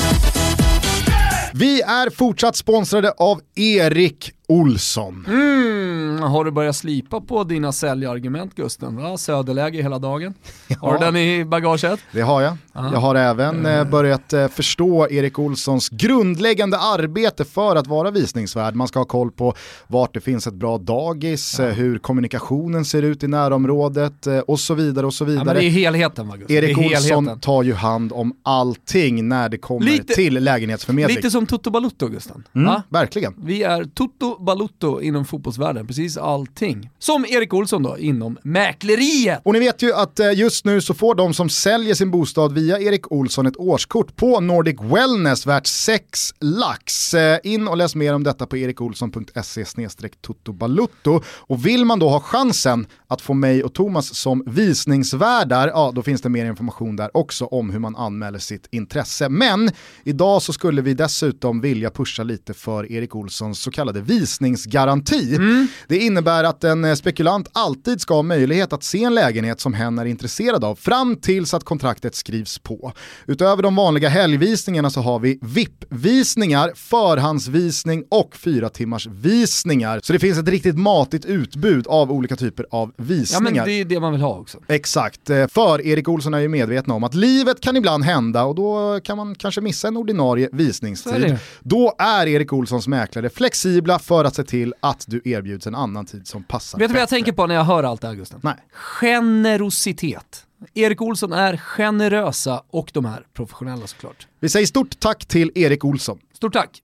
S1: Vi är fortsatt sponsrade av Erik Olsson.
S2: Mm, har du börjat slipa på dina säljargument, Gusten? Ja, söderläge hela dagen. Ja. Har du den i bagaget?
S1: Det har jag. Aha. Jag har även eh, börjat eh, förstå Erik Olssons grundläggande arbete för att vara visningsvärd. Man ska ha koll på vart det finns ett bra dagis, ja. eh, hur kommunikationen ser ut i närområdet eh, och så vidare och så vidare. Ja, men
S2: det är helheten, va, Gusten?
S1: Erik Olsson
S2: helheten.
S1: tar ju hand om allting när det kommer lite, till lägenhetsförmedling.
S2: Lite som Toto Balutto, Gusten.
S1: Mm, ja? Verkligen.
S2: Vi är Toto Balutto inom fotbollsvärlden, precis allting. Som Erik Olsson då, inom mäkleriet.
S1: Och ni vet ju att just nu så får de som säljer sin bostad via Erik Olsson ett årskort på Nordic Wellness värt sex lax. In och läs mer om detta på erikolsson punkt se slash totobalutto. Och vill man då ha chansen att få mig och Thomas som visningsvärdar, ja, då finns det mer information där också om hur man anmäler sitt intresse. Men idag så skulle vi dessutom vilja pusha lite för Erik Olssons så kallade visningsgaranti. Mm. Det innebär att en spekulant alltid ska ha möjlighet att se en lägenhet som hen är intresserad av fram tills att kontraktet skrivs på. Utöver de vanliga helgvisningarna så har vi V I P-visningar, förhandsvisning och fyra timmars visningar. Så det finns ett riktigt matigt utbud av olika typer av visningar.
S2: Ja, men det är det man vill ha också.
S1: Exakt, för Erik Olsson är ju medveten om att livet kan ibland hända och då kan man kanske missa en ordinarie visningstid. Är då är Erik Olssons mäklare flexibla för att se till att du erbjuds en annan tid som passar.
S2: Vet du vad jag tänker på när jag hör allt det här, Gusten?
S1: Nej.
S2: Generositet. Erik Olsson är generösa och de är professionella såklart.
S1: Vi säger stort tack till Erik Olsson.
S2: Stort tack.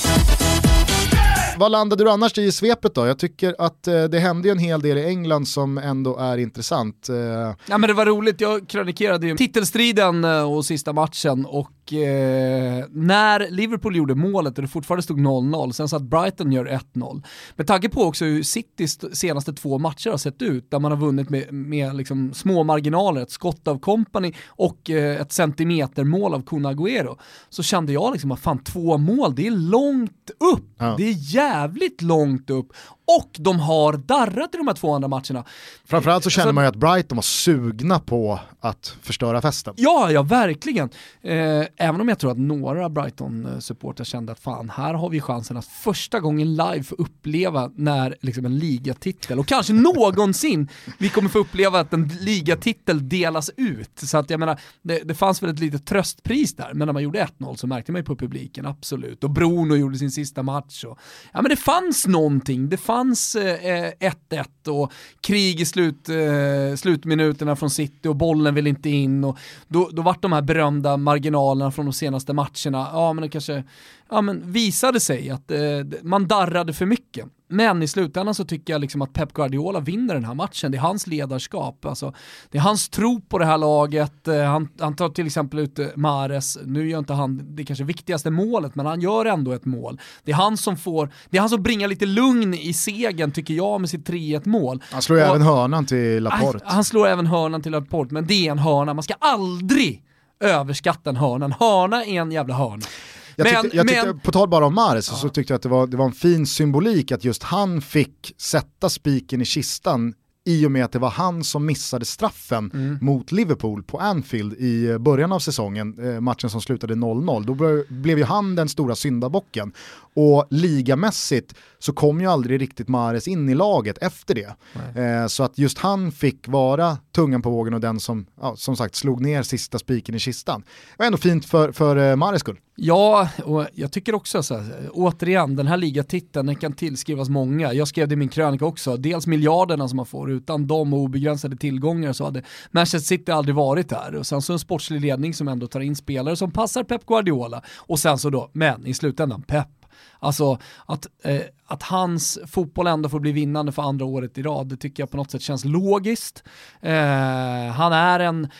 S1: Vad landade du annars i svepet då? Jag tycker att eh, det hände ju en hel del i England som ändå är intressant. Eh...
S2: Ja, men det var roligt, jag kronikerade ju titelstriden eh, och sista matchen och eh, när Liverpool gjorde målet och det fortfarande stod noll noll, sen så att Brighton gör ett noll. Med tanke på också hur Citys senaste två matcher har sett ut, där man har vunnit med, med liksom små marginaler, ett skott av Kompany och eh, ett centimetermål av Kun Agüero, så kände jag liksom att fan, två mål, det är långt upp. Ja. Det är jävligt långt upp och de har darrat i de här två andra matcherna.
S1: Framförallt så känner så, man ju att Brighton var sugna på att förstöra festen.
S2: Ja, ja, verkligen. Eh, även om jag tror att några Brighton-supportrar kände att fan, här har vi chansen att första gången live få uppleva när liksom en ligatitel, och kanske någonsin vi kommer få uppleva att en ligatitel delas ut. Så att jag menar, det, det fanns väl ett litet tröstpris där, men när man gjorde ett noll så märkte man ju på publiken, absolut. Och Bruno gjorde sin sista match. Och, ja, men det fanns någonting. Det fanns eh, ett ett och krig i slut, eh, slutminuterna från City och bollen vill inte in. Och då, då var de här berömda marginalerna från de senaste matcherna, ja men det kanske ja, men visade sig att eh, man darrade för mycket. Men i slutändan så tycker jag liksom att Pep Guardiola vinner den här matchen. Det är hans ledarskap. Alltså, det är hans tro på det här laget. Han, han tar till exempel ut Mahrez. Nu gör inte han det kanske viktigaste målet, men han gör ändå ett mål. Det är han som får, det är han som bringar lite lugn i segern, tycker jag, med sitt tre ett mål.
S1: Han slår och, även hörnan till Laporte.
S2: Han, han slår även hörnan till Laporte, men det är en hörna. Man ska aldrig överskatta en hörna. En hörna är en jävla hörna.
S1: Jag tyckte,
S2: men,
S1: jag tyckte,
S2: men,
S1: på tal bara om Mahrez
S2: ja.
S1: så tyckte jag att det var, det var en fin symbolik att just han fick sätta spiken i kistan i och med att det var han som missade straffen mm. mot Liverpool på Anfield i början av säsongen, eh, matchen som slutade noll noll. Då ble, blev ju han den stora syndabocken. Och ligamässigt så kom ju aldrig riktigt Mahrez in i laget efter det. Eh, så att just han fick vara tungan på vågen och den som, ja, som sagt, slog ner sista spiken i kistan. Det var ändå fint för, för eh, Mahrez skull.
S2: Ja, och jag tycker också så här, återigen, den här ligatiteln, den kan tillskrivas många. Jag skrev det i min krönika också. Dels miljarderna som man får, utan de obegränsade tillgångar så hade Manchester City aldrig varit där. Och sen så en sportslig ledning som ändå tar in spelare som passar Pep Guardiola. Och sen så då, men i slutändan, Pep. Alltså att, eh, att hans fotboll ändå får bli vinnande för andra året i rad, det tycker jag på något sätt känns logiskt. Eh, han är en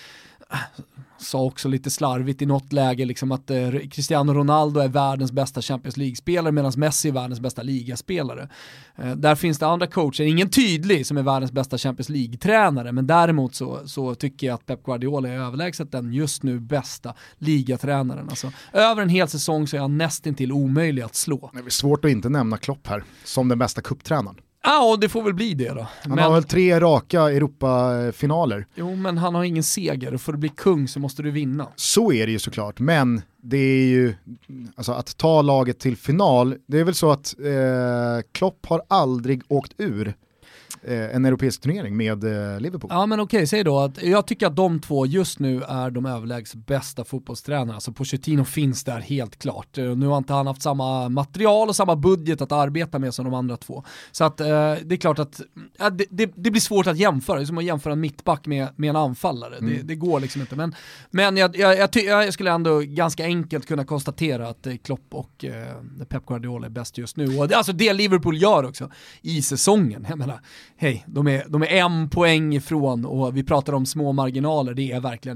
S2: sa också lite slarvigt i något läge liksom att eh, Cristiano Ronaldo är världens bästa Champions League-spelare medan Messi är världens bästa ligaspelare. Eh, där finns det andra coacher, ingen tydlig som är världens bästa Champions League-tränare, men däremot så, så tycker jag att Pep Guardiola är överlägset den just nu bästa ligatränaren. Alltså, över en hel säsong så är han nästintill omöjlig att slå.
S1: Det är svårt att inte nämna Klopp här som den bästa cuptränaren.
S2: Ja, det får väl bli det då.
S1: Han
S2: men,
S1: har väl tre raka Europafinaler.
S2: Jo, men han har ingen seger och för att bli kung så måste du vinna.
S1: Så är det ju såklart, men det är ju, alltså att ta laget till final, det är väl så att eh, Klopp har aldrig åkt ur eh, en europeisk turnering med eh, Liverpool.
S2: Ja, men okej, säg då att jag tycker att de två just nu är de överlägset bästa fotbollstränarna. Alltså Pochettino finns där helt klart. Nu har inte han haft samma material och samma budget att arbeta med som de andra två. Så att eh, det är klart att ja, det, det, det blir svårt att jämföra. Det är som att jämföra en mittback med, med en anfallare. Mm. Det, det går liksom inte. Men, men jag, jag, jag, ty- jag skulle ändå ganska enkelt kunna konstatera att eh, Klopp och eh, Pep Guardiola är bäst just nu. Och det, alltså det Liverpool gör också i säsongen. Jag menar, hej, de är, de är en poäng ifrån och vi pratar om små marginaler. Det är verkligen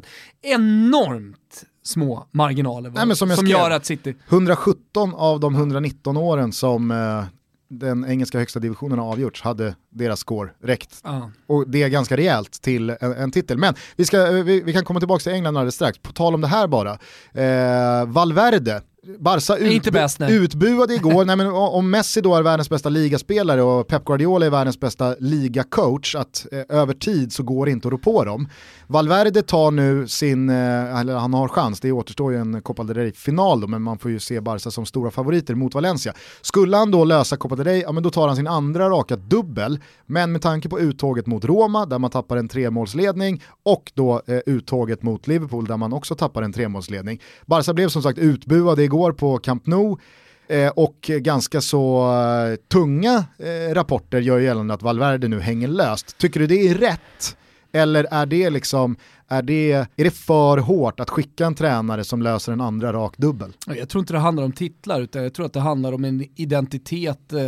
S2: enormt små marginaler.
S1: Nej, men som jag
S2: som
S1: skrev,
S2: gör att City...
S1: hundrasjutton av de hundranitton åren som eh, den engelska högsta divisionen har avgjorts hade deras score räckt.
S2: Ah.
S1: Och det är ganska rejält till en, en titel. Men vi, ska, vi, vi kan komma tillbaka till England alldeles strax. På tal om det här bara. Eh, Valverde, Barca utbu-
S2: bäst,
S1: utbuade igår. Nej, men om Messi då är världens bästa ligaspelare och Pep Guardiola är världens bästa ligacoach, att eh, över tid så går det inte att rå på dem. Valverde tar nu sin, eh, eller han har chans, det återstår ju en Copa del Rey-final då, men man får ju se Barca som stora favoriter mot Valencia. Skulle han då lösa Copa del Rey, ja men då tar han sin andra raka dubbel, men med tanke på uttåget mot Roma där man tappar en tremålsledning och då eh, uttåget mot Liverpool där man också tappar en tremålsledning. Barca blev som sagt utbuade igår på Camp Nou. Eh, och ganska så eh, tunga eh, rapporter gör gällande att Valverde nu hänger löst. Tycker du det är rätt? Eller är det liksom är det, är det för hårt att skicka en tränare som löser en andra rak dubbel?
S2: Jag tror inte det handlar om titlar, utan jag tror att det handlar om en identitet eh,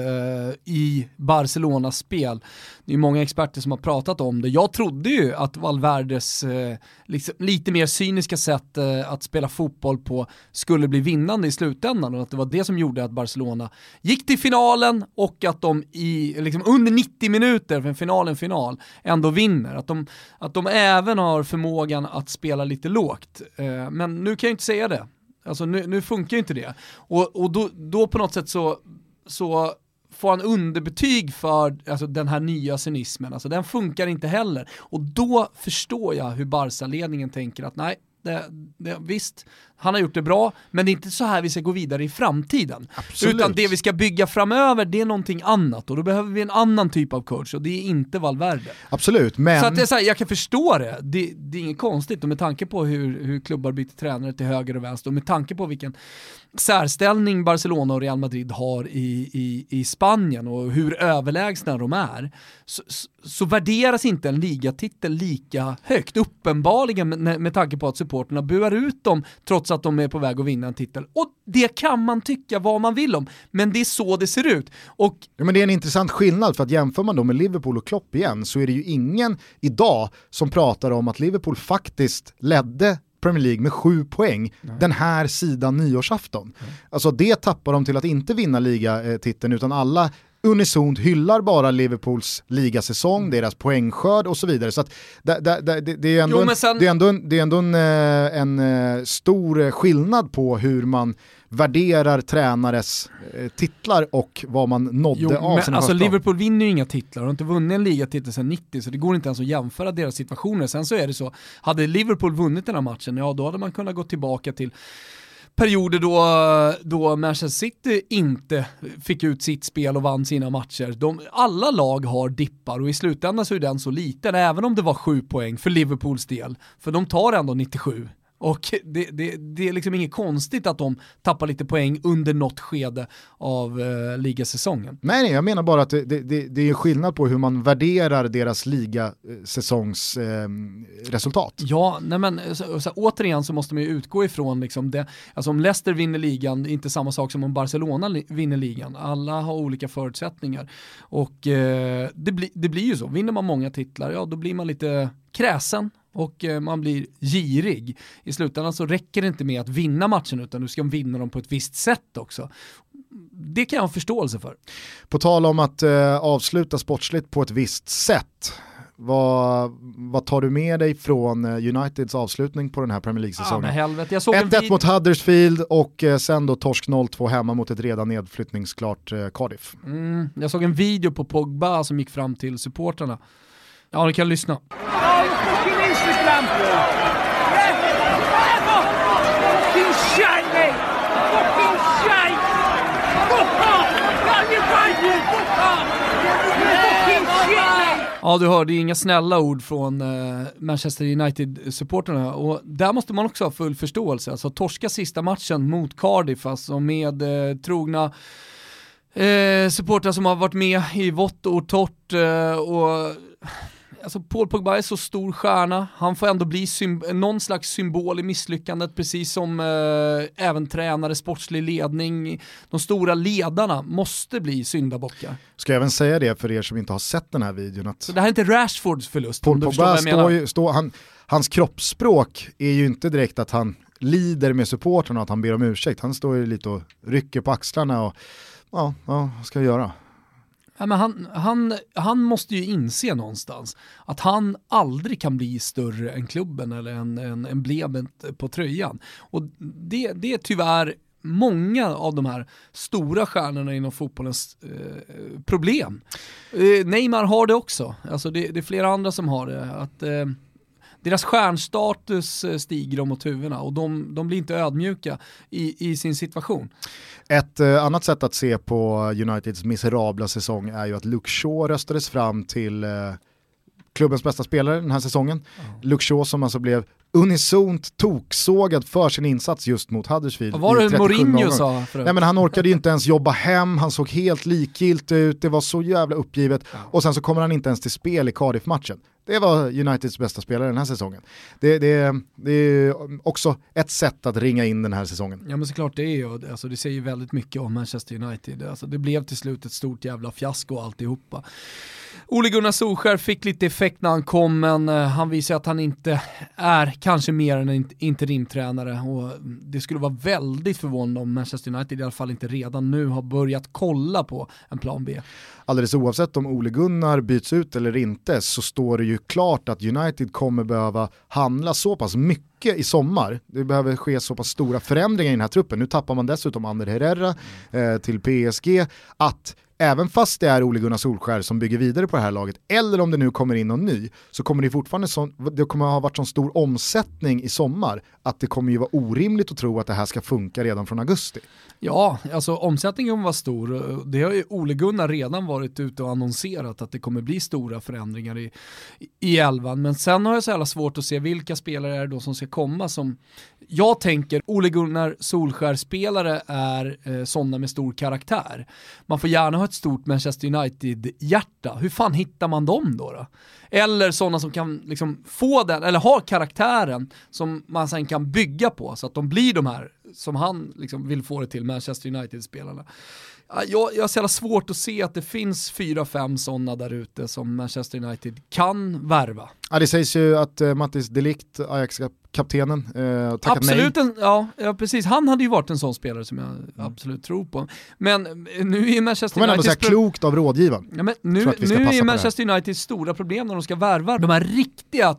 S2: i Barcelonas spel. Det är många experter som har pratat om det. Jag trodde ju att Valverdes eh, liksom, lite mer cyniska sätt eh, att spela fotboll på skulle bli vinnande i slutändan, och att det var det som gjorde att Barcelona gick till finalen och att de i, liksom, under nittio minuter, för en final en final, ändå vinner. Att de, att de även har förmågan att spela lite lågt. Eh, men nu kan jag inte säga det. Alltså nu, nu funkar ju inte det. Och, och då, då på något sätt så, så får han underbetyg för alltså, den här nya cynismen. Alltså den funkar inte heller. Och då förstår jag hur Barca-ledningen tänker att nej, det, det, visst, han har gjort det bra, men det är inte så här vi ska gå vidare i framtiden.
S1: Absolut.
S2: Utan det vi ska bygga framöver, det är någonting annat, och då behöver vi en annan typ av coach, och det är inte Valverde.
S1: Absolut, men...
S2: Så att det är så här, jag kan förstå det. det. Det är inget konstigt, och med tanke på hur, hur klubbar byter tränare till höger och vänster, och med tanke på vilken särställning Barcelona och Real Madrid har i, i, i Spanien och hur överlägsna de är, så, så, så värderas inte en ligatitel lika högt, uppenbarligen med, med tanke på att supporterna buar ut dem trots att de är på väg att vinna en titel. Och det kan man tycka vad man vill om, men det är så det ser ut. Och
S1: ja, men det är en intressant skillnad, för att jämför man då med Liverpool och Klopp igen, så är det ju ingen idag som pratar om att Liverpool faktiskt ledde Premier League med sju poäng Nej. den här sidan nyårsafton. Nej. Alltså det tappar de till att inte vinna ligatiteln, utan alla unisont hyllar bara Liverpools ligasäsong, mm. deras poängskörd och så vidare. Så att det, det, det, det är ändå, jo, sen... det är ändå, en, det är ändå en, en, en stor skillnad på hur man värderar tränares eh, titlar och vad man nådde jo, av sina
S2: alltså
S1: första.
S2: Liverpool vinner ju inga titlar, de har inte vunnit en ligatitel sedan nittio, så det går inte ens att jämföra deras situationer. Sen så är det så, hade Liverpool vunnit den här matchen, ja då hade man kunnat gå tillbaka till perioder då, då Manchester City inte fick ut sitt spel och vann sina matcher. De, alla lag har dippar, och i slutändan så är den så liten, även om det var sju poäng för Liverpools del, för de tar ändå nittiosju. Och det, det, det är liksom inget konstigt att de tappar lite poäng under något skede av eh, ligasäsongen.
S1: Nej, nej, jag menar bara att det, det, det är skillnad på hur man värderar deras ligasäsongsresultat. Eh,
S2: ja, nej men så, så, återigen så måste man ju utgå ifrån liksom det, alltså om Leicester vinner ligan, det är inte samma sak som om Barcelona li, vinner ligan. Alla har olika förutsättningar. Och eh, det, bli, det blir ju så, vinner man många titlar, ja då blir man lite kräsen. och eh, man blir girig. I slutändan så räcker det inte med att vinna matchen, utan du ska vinna dem på ett visst sätt också. Det kan jag ha förståelse för.
S1: På tal om att eh, avsluta sportsligt på ett visst sätt, vad, vad tar du med dig från Uniteds avslutning på den här Premier League-säsongen?
S2: Ja,
S1: ett ett vid... mot Huddersfield och eh, sen då torsk noll två hemma mot ett redan nedflyttningsklart eh, Cardiff.
S2: Mm, jag såg en video på Pogba som gick fram till supporterna. Ja, ni kan lyssna. Ja, du hörde inga snälla ord från eh, Manchester United-supporterna, och där måste man också ha full förståelse. Alltså torska sista matchen mot Cardiff, alltså med eh, trogna eh, supportrar som har varit med i vått och torrt eh, och alltså Paul Pogba är så stor stjärna, han får ändå bli symb- någon slags symbol i misslyckandet, precis som eh, även tränare, sportslig ledning, de stora ledarna måste bli syndabockar.
S1: Ska jag även säga det för er som inte har sett den här videon, att
S2: så det här är inte Rashfords förlust.
S1: Paul Pogba står ju, står, han, hans kroppsspråk är ju inte direkt att han lider med supporterna och att han ber om ursäkt, han står ju lite och rycker på axlarna och ja, ja vad ska jag göra?
S2: Ja, men han, han, han måste ju inse någonstans att han aldrig kan bli större än klubben eller en, en emblemet på tröjan. Och det, det är tyvärr många av de här stora stjärnorna inom fotbollens eh, problem. Eh, Neymar har det också. Alltså det, det är flera andra som har det. Att eh, deras stjärnstatus stiger dem mot huvudena och de, de blir inte ödmjuka i, i sin situation.
S1: Ett eh, annat sätt att se på Uniteds miserabla säsong är ju att Luke Shaw röstades fram till eh, klubbens bästa spelare den här säsongen. Mm. Luke Shaw som alltså blev unisont toksågad för sin insats just mot Huddersfield.
S2: Vad var det Mourinho sa?
S1: Nej, men han orkade ju inte ens jobba hem, han såg helt likgiltig ut, det var så jävla uppgivet. Ja. Och sen så kommer han inte ens till spel i Cardiff-matchen. Det var Uniteds bästa spelare den här säsongen. Det, det, det är också ett sätt att ringa in den här säsongen.
S2: Ja, men såklart det är ju, alltså det säger väldigt mycket om Manchester United. Alltså det blev till slut ett stort jävla fiasko och alltihopa. Ole Gunnar Solskjær fick lite effekt när han kom, men han visar att han inte är kanske mer än en interimtränare, och det skulle vara väldigt förvånande om Manchester United i alla fall inte redan nu har börjat kolla på en plan B.
S1: Alldeles oavsett om Ole Gunnar byts ut eller inte, så står det ju klart att United kommer behöva handla så pass mycket i sommar. Det behöver ske så pass stora förändringar i den här truppen. Nu tappar man dessutom Ander Herrera eh, till P S G, att även fast det är Ole Gunnar Solskjær som bygger vidare på det här laget, eller om det nu kommer in någon ny, så kommer det fortfarande så, det kommer ha varit så stor omsättning i sommar att det kommer ju vara orimligt att tro att det här ska funka redan från augusti.
S2: Ja, alltså omsättningen var stor. Det har ju Ole Gunnar redan varit ute och annonserat att det kommer bli stora förändringar i, i elvan. Men sen har jag så jävla svårt att se vilka spelare är det då som ska komma som... Jag tänker Ole Gunnar Solskjær-spelare är eh, sådana med stor karaktär. Man får gärna ha ett stort Manchester United-hjärta. Hur fan hittar man dem då? då? Eller sådana som kan liksom få den, eller ha karaktären som man sen kan bygga på så att de blir de här som han liksom vill få det till, Manchester United-spelarna. Jag, jag har så svårt att se att det finns fyra, fem sådana där ute som Manchester United kan värva.
S1: Ja, det sägs ju att uh, Mattis de Ligt, Ajax-kaptenen, uh, tackat
S2: absolut
S1: nej.
S2: En, ja, ja, precis. Han hade ju varit en sån spelare som jag mm. absolut tror på. Men nu är Manchester
S1: United...
S2: United...
S1: Pro- klokt av rådgivaren.
S2: Ja, men nu nu är Manchester Uniteds stora problem när de ska värva de här riktiga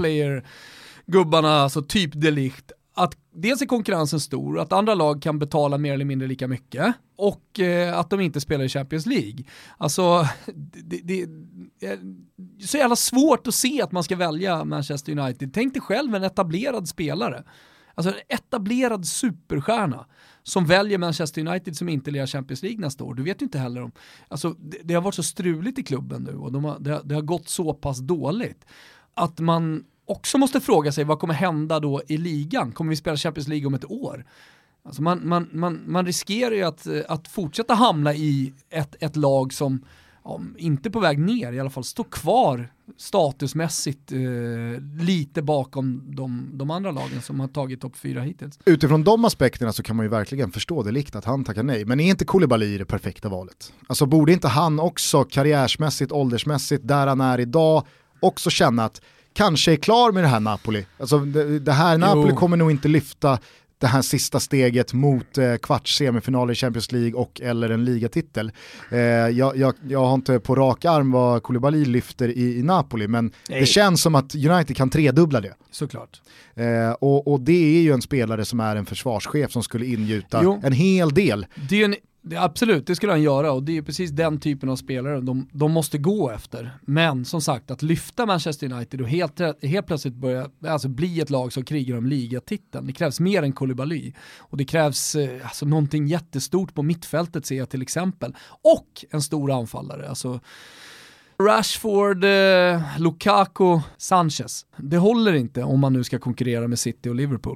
S2: topplayer-gubbarna, alltså typ de Ligt. Att dels är konkurrensen stor, att andra lag kan betala mer eller mindre lika mycket, och eh, att de inte spelar i Champions League. Alltså, det, det, det är så jävla svårt att se att man ska välja Manchester United. Tänk dig själv en etablerad spelare. Alltså en etablerad superstjärna som väljer Manchester United som inte lirar Champions League nästa år. Du vet ju inte heller om... Alltså, det, det har varit så struligt i klubben nu, och de har, det, det har gått så pass dåligt att man också måste fråga sig vad kommer hända då i ligan. Kommer vi spela Champions League om ett år? Alltså man, man, man, man riskerar ju att, att fortsätta hamna i ett, ett lag som, ja, inte på väg ner, i alla fall står kvar statusmässigt eh, lite bakom de, de andra lagen som har tagit topp fyra hittills.
S1: Utifrån de aspekterna så kan man ju verkligen förstå det likt att han tackar nej. Men är inte Koulibaly det perfekta valet? Alltså borde inte han också karriärsmässigt, åldersmässigt, där han är idag, också känna att kanske är klar med det här Napoli. Alltså det, det här Napoli
S2: Jo.
S1: kommer nog inte lyfta det här sista steget mot eh, kvarts semifinaler i Champions League och eller en ligatitel. Eh, jag, jag, jag har inte på rak arm vad Koulibaly lyfter i, i Napoli, men
S2: Nej.
S1: det känns som att United kan tredubbla det.
S2: Såklart.
S1: Eh, och, och det är ju en spelare som är en försvarschef som skulle ingjuta
S2: Jo.
S1: en hel del.
S2: Det är ju en, det, absolut, det skulle han göra och det är ju precis den typen av spelare de, de måste gå efter. Men som sagt, att lyfta Manchester United och helt, helt plötsligt börja alltså, bli ett lag som krigar om ligatiteln. Det krävs mer än Koulibaly och det krävs eh, alltså, någonting jättestort på mittfältet ser jag till exempel. Och en stor anfallare, alltså Rashford, eh, Lukaku, Sanchez. Det håller inte om man nu ska konkurrera med City och Liverpool.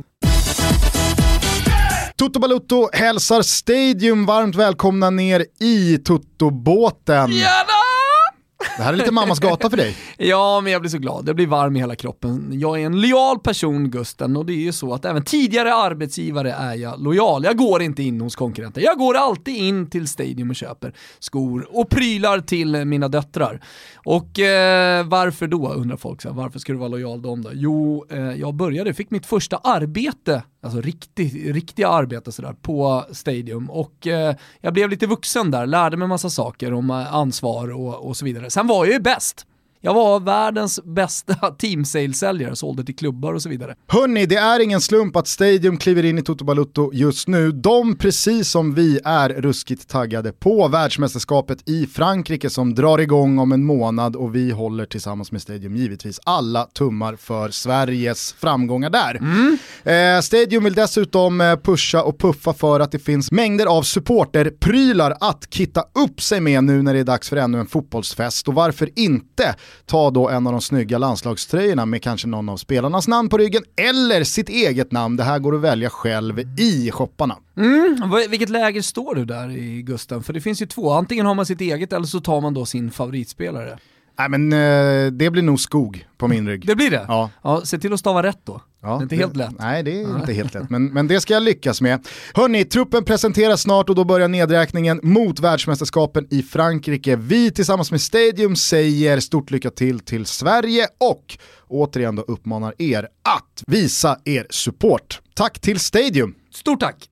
S1: Toto Balutto hälsar Stadium varmt välkomna ner i Toto-båten.
S2: Gärna!
S1: Det här är lite mammas gata för dig.
S2: Ja, men jag blir så glad. Det blir varm i hela kroppen. Jag är en lojal person, Gusten, och det är ju så att även tidigare arbetsgivare är jag lojal. Jag går inte in hos konkurrenter. Jag går alltid in till Stadium och köper skor och prylar till mina döttrar. Och eh, varför då, undrar folk. Så här, varför ska du vara lojal då? då? Jo, eh, jag började, fick mitt första arbete, alltså riktigt, riktiga arbete sådär, på Stadium. Och eh, jag blev lite vuxen där, lärde mig massa saker om eh, ansvar och, och så vidare. Sen var jag ju bäst. Jag var världens bästa team-sales-säljare, sålde till klubbar och så vidare.
S1: Hörrni, det är ingen slump att Stadium kliver in i Toto Balutto just nu. De, precis som vi, är ruskigt taggade på världsmästerskapet i Frankrike som drar igång om en månad och vi håller tillsammans med Stadium givetvis alla tummar för Sveriges framgångar där. Mm. Eh, Stadium vill dessutom pusha och puffa för att det finns mängder av supporterprylar att kitta upp sig med nu när det är dags för ännu en fotbollsfest. Och varför inte ta då en av de snygga landslagströjorna med kanske någon av spelarnas namn på ryggen eller sitt eget namn. Det här går att välja själv i shopparna.
S2: Mm, vilket läger står du där i, Gusten? För det finns ju två. Antingen har man sitt eget eller så tar man då sin favoritspelare.
S1: Nej men eh, det blir nog skog på min rygg.
S2: Det blir det?
S1: Ja.
S2: Ja, se till att stava rätt då.
S1: Ja,
S2: det är inte
S1: det,
S2: helt lätt.
S1: Nej, det är inte helt lätt. Men, men det ska jag lyckas med. Hörrni, truppen presenteras snart och då börjar nedräkningen mot världsmästerskapen i Frankrike. Vi tillsammans med Stadium säger stort lycka till till Sverige och återigen då uppmanar er att visa er support. Tack till Stadium.
S2: Stort tack!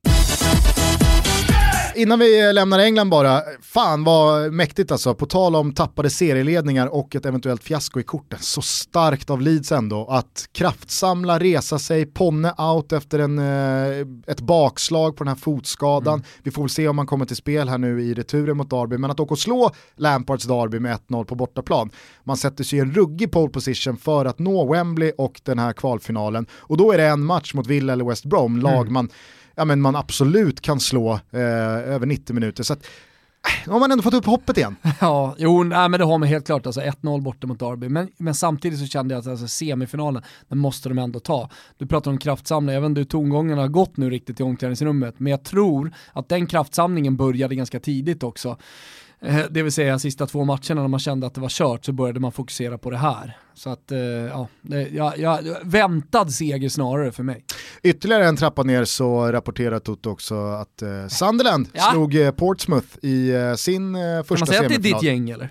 S1: Innan vi lämnar England bara, fan vad mäktigt alltså, på tal om tappade serieledningar och ett eventuellt fiasko i korten, så starkt av Leeds ändå, att kraftsamla, resa sig, Ponne out efter en, ett bakslag på den här fotskadan. Mm. Vi får väl se om man kommer till spel här nu i returen mot Derby, men att åka och slå Lampards Derby med ett noll på bortaplan, man sätter sig i en ruggig pole position för att nå Wembley och den här kvalfinalen, och då är det en match mot Villa eller West Brom, lag mm. man ja, men man absolut kan slå eh, över nittio minuter. Så att, eh, har man ändå fått upp hoppet igen.
S2: Ja, jo, nej, men det har man helt klart. Alltså ett noll borta mot Derby. Men, men samtidigt så kände jag att alltså, semifinalen, den måste de ändå ta. Du pratar om kraftsamling, även du tongången har gått nu riktigt i omklädningsrummet. Men jag tror att den kraftsamlingen började ganska tidigt också. Det vill säga sista två matcherna när man kände att det var kört så började man fokusera på det här. Så att, ja, jag, jag, väntad seger snarare för mig.
S1: Ytterligare en trappa ner så rapporterar Toto också att eh, Sunderland
S2: ja.
S1: slog eh, Portsmouth i eh, sin eh, första semifinal. Kan man säga
S2: att det är ditt gäng eller?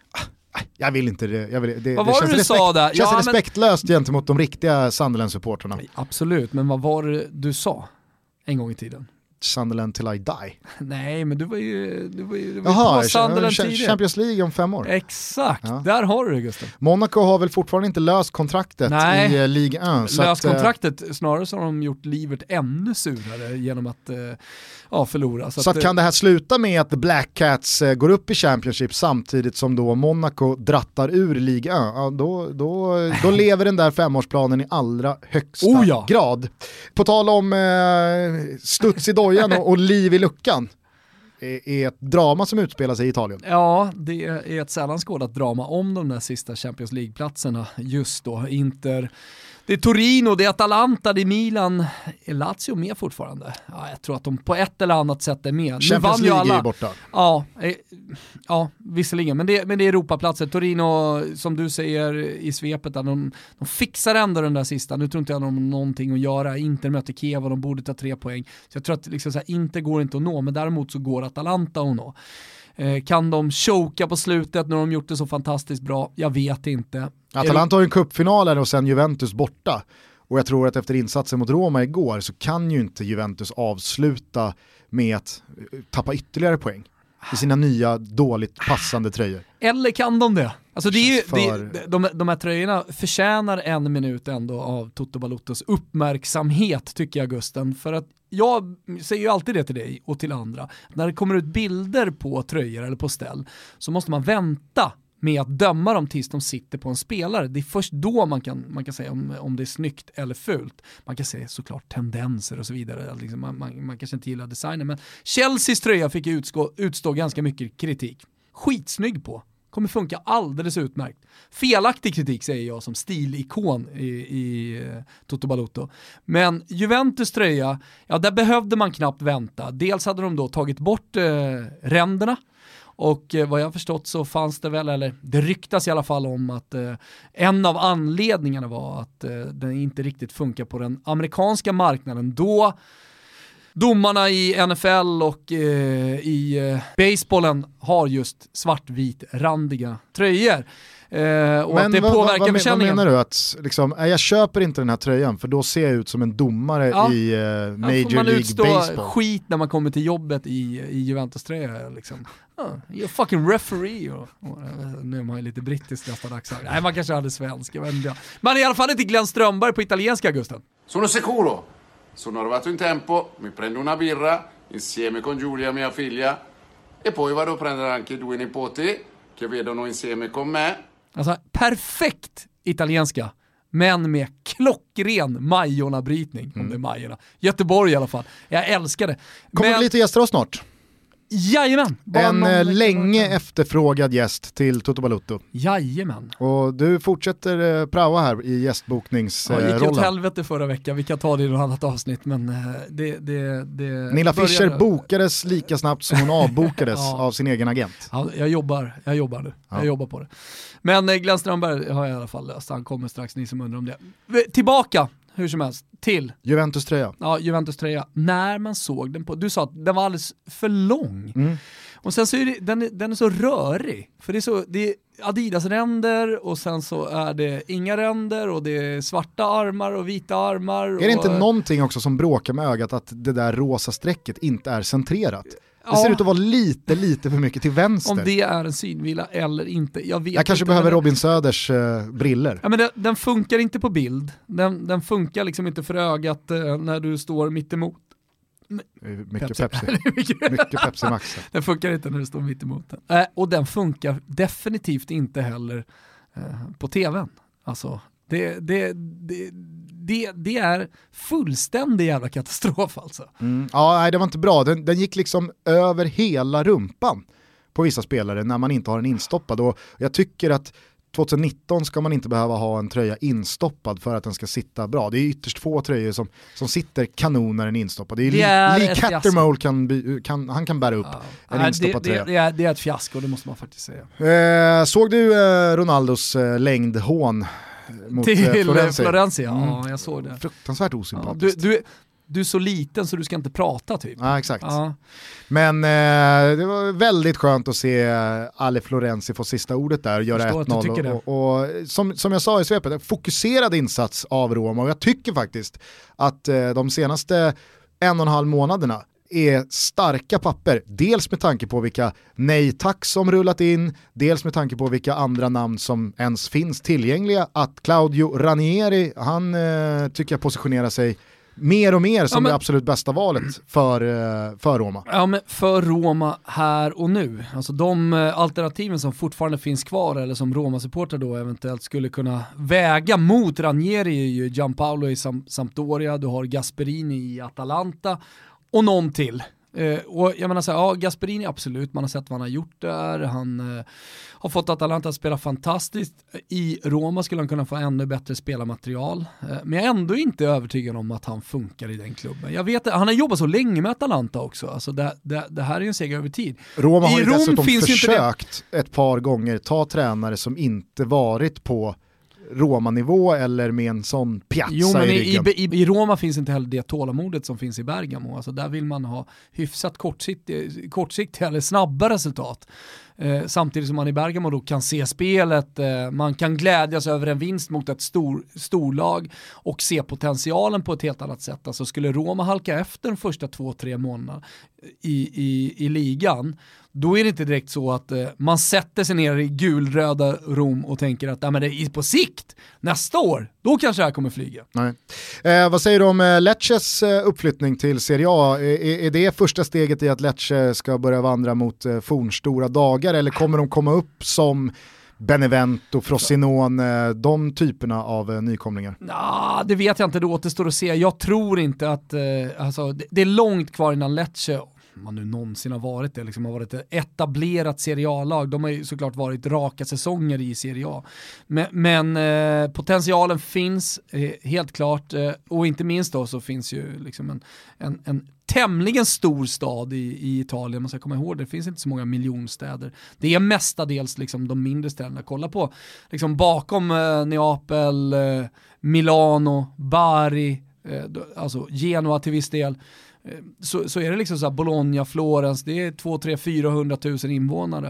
S1: Jag vill inte det. Jag vill, det
S2: vad
S1: det
S2: var
S1: känns,
S2: det du
S1: respekt,
S2: sa där?
S1: känns
S2: Ja,
S1: respektlöst men... gentemot de riktiga Sunderland-supporterna.
S2: Absolut, men vad var det du sa en gång i tiden?
S1: Sunderland till I die.
S2: Nej, men du var ju, du var ju, du var
S1: Jaha,
S2: ju på Sunderland tidigare.
S1: Champions League om fem år.
S2: Exakt,
S1: ja.
S2: Där har du det, Gustav.
S1: Monaco har väl fortfarande inte löst kontraktet
S2: Nej.
S1: i uh, Ligue ett.
S2: Löst kontraktet, uh, snarare så har de gjort livet ännu surare genom att uh, ja, förlora. Så,
S1: så
S2: att,
S1: att, kan det här sluta med att Black Cats uh, går upp i Championship samtidigt som då Monaco drattar ur Ligue ett, ja, då, då, då lever den där femårsplanen i allra högsta
S2: oh ja.
S1: grad. På tal om uh, studs i dojan och, och liv i luckan, är ett drama som utspelar sig i Italien.
S2: Ja, det är ett sällan skådat drama om de där sista Champions League-platserna just då. Inter, det är Torino, det är Atalanta, det är Milan. Är Lazio med fortfarande? Ja, jag tror att de på ett eller annat sätt är med.
S1: Champions League alla. Är borta.
S2: Ja, eh, ja visserligen. Men det, men det är Europaplatser. Torino, som du säger i svepet, där, de, de fixar ändå den där sista. Nu tror inte jag de har någonting att göra. Inter möter Kiev och de borde ta tre poäng. Så jag tror att liksom, så här, Inter går inte att nå, men däremot så går Atalanta att nå. Eh, kan de choka på slutet när de gjort det så fantastiskt bra? Jag vet inte.
S1: Atalanta har ju en cupfinal och sen Juventus borta. Och jag tror att efter insatsen mot Roma igår så kan ju inte Juventus avsluta med att tappa ytterligare poäng i sina nya dåligt passande tröjor.
S2: Eller kan de det? Alltså det är ju,
S1: för...
S2: det, de, de här tröjorna förtjänar en minut ändå av Toto Balottos uppmärksamhet, tycker jag, Gusten. För att jag säger ju alltid det till dig och till andra. När det kommer ut bilder på tröjor eller på ställ så måste man vänta med att döma dem tills de sitter på en spelare. Det är först då man kan, man kan säga om, om det är snyggt eller fult. Man kan säga såklart tendenser och så vidare. Liksom man, man, man kanske inte gillar designen, men Chelseas tröja fick utstå, utstå ganska mycket kritik. Skitsnygg på. Kommer funka alldeles utmärkt. Felaktig kritik säger jag som stilikon i, i uh, Toto Balotto. Men Juventus tröja, ja, där behövde man knappt vänta. Dels hade de då tagit bort uh, ränderna. Och eh, vad jag har förstått så fanns det väl, eller det ryktas i alla fall om att eh, en av anledningarna var att eh, den inte riktigt funkar på den amerikanska marknaden. Då domarna i N F L och eh, i eh, basebollen har just svartvit randiga tröjor. Eh, och
S1: Men
S2: att det påverkar
S1: vad, vad,
S2: försäljningen.
S1: vad menar du? Att liksom, jag köper inte den här tröjan för då ser jag ut som en domare
S2: ja.
S1: i uh, Major
S2: ja, man
S1: League
S2: utstå
S1: Baseball.
S2: Skit när man kommer till jobbet i, i Juventus-tröja. Liksom. Oh, you're fucking referee. Och, och, nu är man ju lite brittisk nästan accent. Nej, man kanske hade svensk. Jag vet inte. Men i alla fall inte Glenn Strömberg på italienska, Gusten.
S6: Sono sicuro. Sono arrivato in tempo, mi prendo una birra insieme con Giulia, mia figlia, e poi vado a prendere anche due nipoti che vedono insieme con me.
S2: Alltså perfekt italienska, men med klockren Majorna-brytning, mm. om det är Majorna. Göteborg i alla fall. Jag älskar det.
S1: Kommer
S2: men...
S1: det lite gäster oss snart?
S2: Jajamän.
S1: En eh, länge efterfrågad gäst till Toto Balotto.
S2: Jajamän.
S1: Och du fortsätter eh, praoa här i gästbokningsrollen.
S2: Ja, gick åt helvete förra veckan. Vi kan ta det i något annat avsnitt. Men eh, det, det, det
S1: Nilla
S2: började...
S1: Fischer bokades lika snabbt som hon avbokades ja. av sin egen agent.
S2: Ja, jag jobbar, jag jobbar nu. Ja. Jag jobbar på det. Men eh, Glenn Strömberg har jag i alla fall löst. Han kommer strax, ni som undrar om det. Tillbaka, hur som helst, till
S1: Juventus-tröja.
S2: Ja, Juventus-tröja. När man såg den på, du sa att den var alldeles för lång.
S1: Mm.
S2: Och sen så är det, den, är, den är så rörig. För det är så, det är Adidas-ränder och sen så är det inga ränder och det är svarta armar och vita armar.
S1: Är det
S2: och...
S1: inte någonting också som bråkar med ögat att det där rosa strecket inte är centrerat? Det
S2: ja.
S1: ser ut att vara lite, lite för mycket till vänster.
S2: Om det är en synvilla eller inte, jag vet
S1: Jag kanske
S2: inte,
S1: behöver
S2: det...
S1: Robin Söders uh, briller.
S2: Ja, men den, den funkar inte på bild. Den, den funkar liksom inte för ögat uh, när du står mitt emot.
S1: Mycket
S2: Pepsi.
S1: Pepsi. mycket Pepsi Max.
S2: Den funkar inte när du står mitt emot den. Äh, och den funkar definitivt inte heller uh, på tvn. Alltså, det, det, det, det, det är fullständig jävla katastrof alltså.
S1: Mm. Ja, nej, det var inte bra. Den, den gick liksom över hela rumpan på vissa spelare när man inte har den instoppad. Och jag tycker att tjugonitton ska man inte behöva ha en tröja instoppad för att den ska sitta bra. Det är ytterst få tröjor som, som sitter kanon när den är instoppad. Det är, det är Lee, Lee Cattermole kan, kan, han kan bära upp ja. en
S2: Nej,
S1: instoppad
S2: det,
S1: tröja.
S2: Det, det, är, det är ett fiasko, det måste man faktiskt säga.
S1: Eh, såg du eh, Ronaldos eh, längdhån mot
S2: till
S1: eh, Florenzi?
S2: Florenzi, ja,
S1: mm.
S2: jag såg det.
S1: Fruktansvärt osympatiskt.
S2: Ja, du, du, du är så liten så du ska inte prata typ.
S1: Ja, exakt.
S2: Ja.
S1: Men eh, det var väldigt skönt att se Ale Florenzi få sista ordet där och göra ett noll. Och, och, och som, som jag sa i svepet, en fokuserad insats av Roma. Och jag tycker faktiskt att eh, de senaste en och en halv månaderna är starka papper. Dels med tanke på vilka nej tack som rullat in, dels med tanke på vilka andra namn som ens finns tillgängliga. Att Claudio Ranieri, han eh, tycker jag positionerar sig mer och mer som ja, men, det absolut bästa valet för, för Roma.
S2: Ja, men för Roma här och nu. Alltså de alternativen som fortfarande finns kvar eller som Roma-supporter då eventuellt skulle kunna väga mot Ranieri är ju Gianpaolo i Sam- Sampdoria, du har Gasperini i Atalanta och någon till. Eh, och jag menar så här, ja, Gasperini absolut, man har sett vad han har gjort där, han eh, har fått Atalanta att spela fantastiskt. I Roma skulle han kunna få ännu bättre spelarmaterial, eh, men jag är ändå inte övertygad om att han funkar i den klubben. Jag vet, han har jobbat så länge med Atalanta också, alltså det, det, det här är ju en seger över tid.
S1: Roma har
S2: I
S1: ju
S2: Rom
S1: dessutom
S2: finns
S1: försökt ett par gånger ta tränare som inte varit på Roma-nivå eller med en sån piazza
S2: jo, men
S1: i
S2: i,
S1: ryggen.
S2: i, i Roma finns inte heller det tålamodet som finns i Bergamo. Alltså där vill man ha hyfsat kortsiktiga, kortsiktiga eller snabba resultat. Eh, samtidigt som man i Bergamo då kan se spelet, eh, man kan glädjas över en vinst mot ett stor, storlag och se potentialen på ett helt annat sätt. Alltså skulle Roma halka efter de första två, tre månaderna i, i, i ligan, då är det inte direkt så att eh, man sätter sig ner i gulröda Rom och tänker att ah, men det är på sikt, nästa år, då kanske det här kommer flyga.
S1: Nej. Eh, vad säger du om eh, Lecces eh, uppflyttning till Serie A? Är, är det första steget i att Lecce ska börja vandra mot eh, fornstora dagar, eller kommer de komma upp som Benevento, Frosinone, de typerna av eh, nykomlingar?
S2: Nah, det vet jag inte, det återstår att se. Jag tror inte att eh, alltså, det, det är långt kvar innan Lecce, man nu någonsin har varit det, liksom har varit ett etablerat Serie A-lag. De har ju såklart varit raka säsonger i Serie A. Men, men eh, potentialen finns eh, helt klart, eh, och inte minst då så finns ju liksom en, en, en tämligen stor stad i, i Italien. Man ska komma ihåg, det finns inte så många miljonstäder. Det är mestadels liksom de mindre städerna. Kolla på liksom bakom eh, Neapel, eh, Milano, Bari, eh, alltså Genoa till viss del. Så, så är det liksom så här Bologna, Florens, det är två, tre, fyrahundratusen invånare.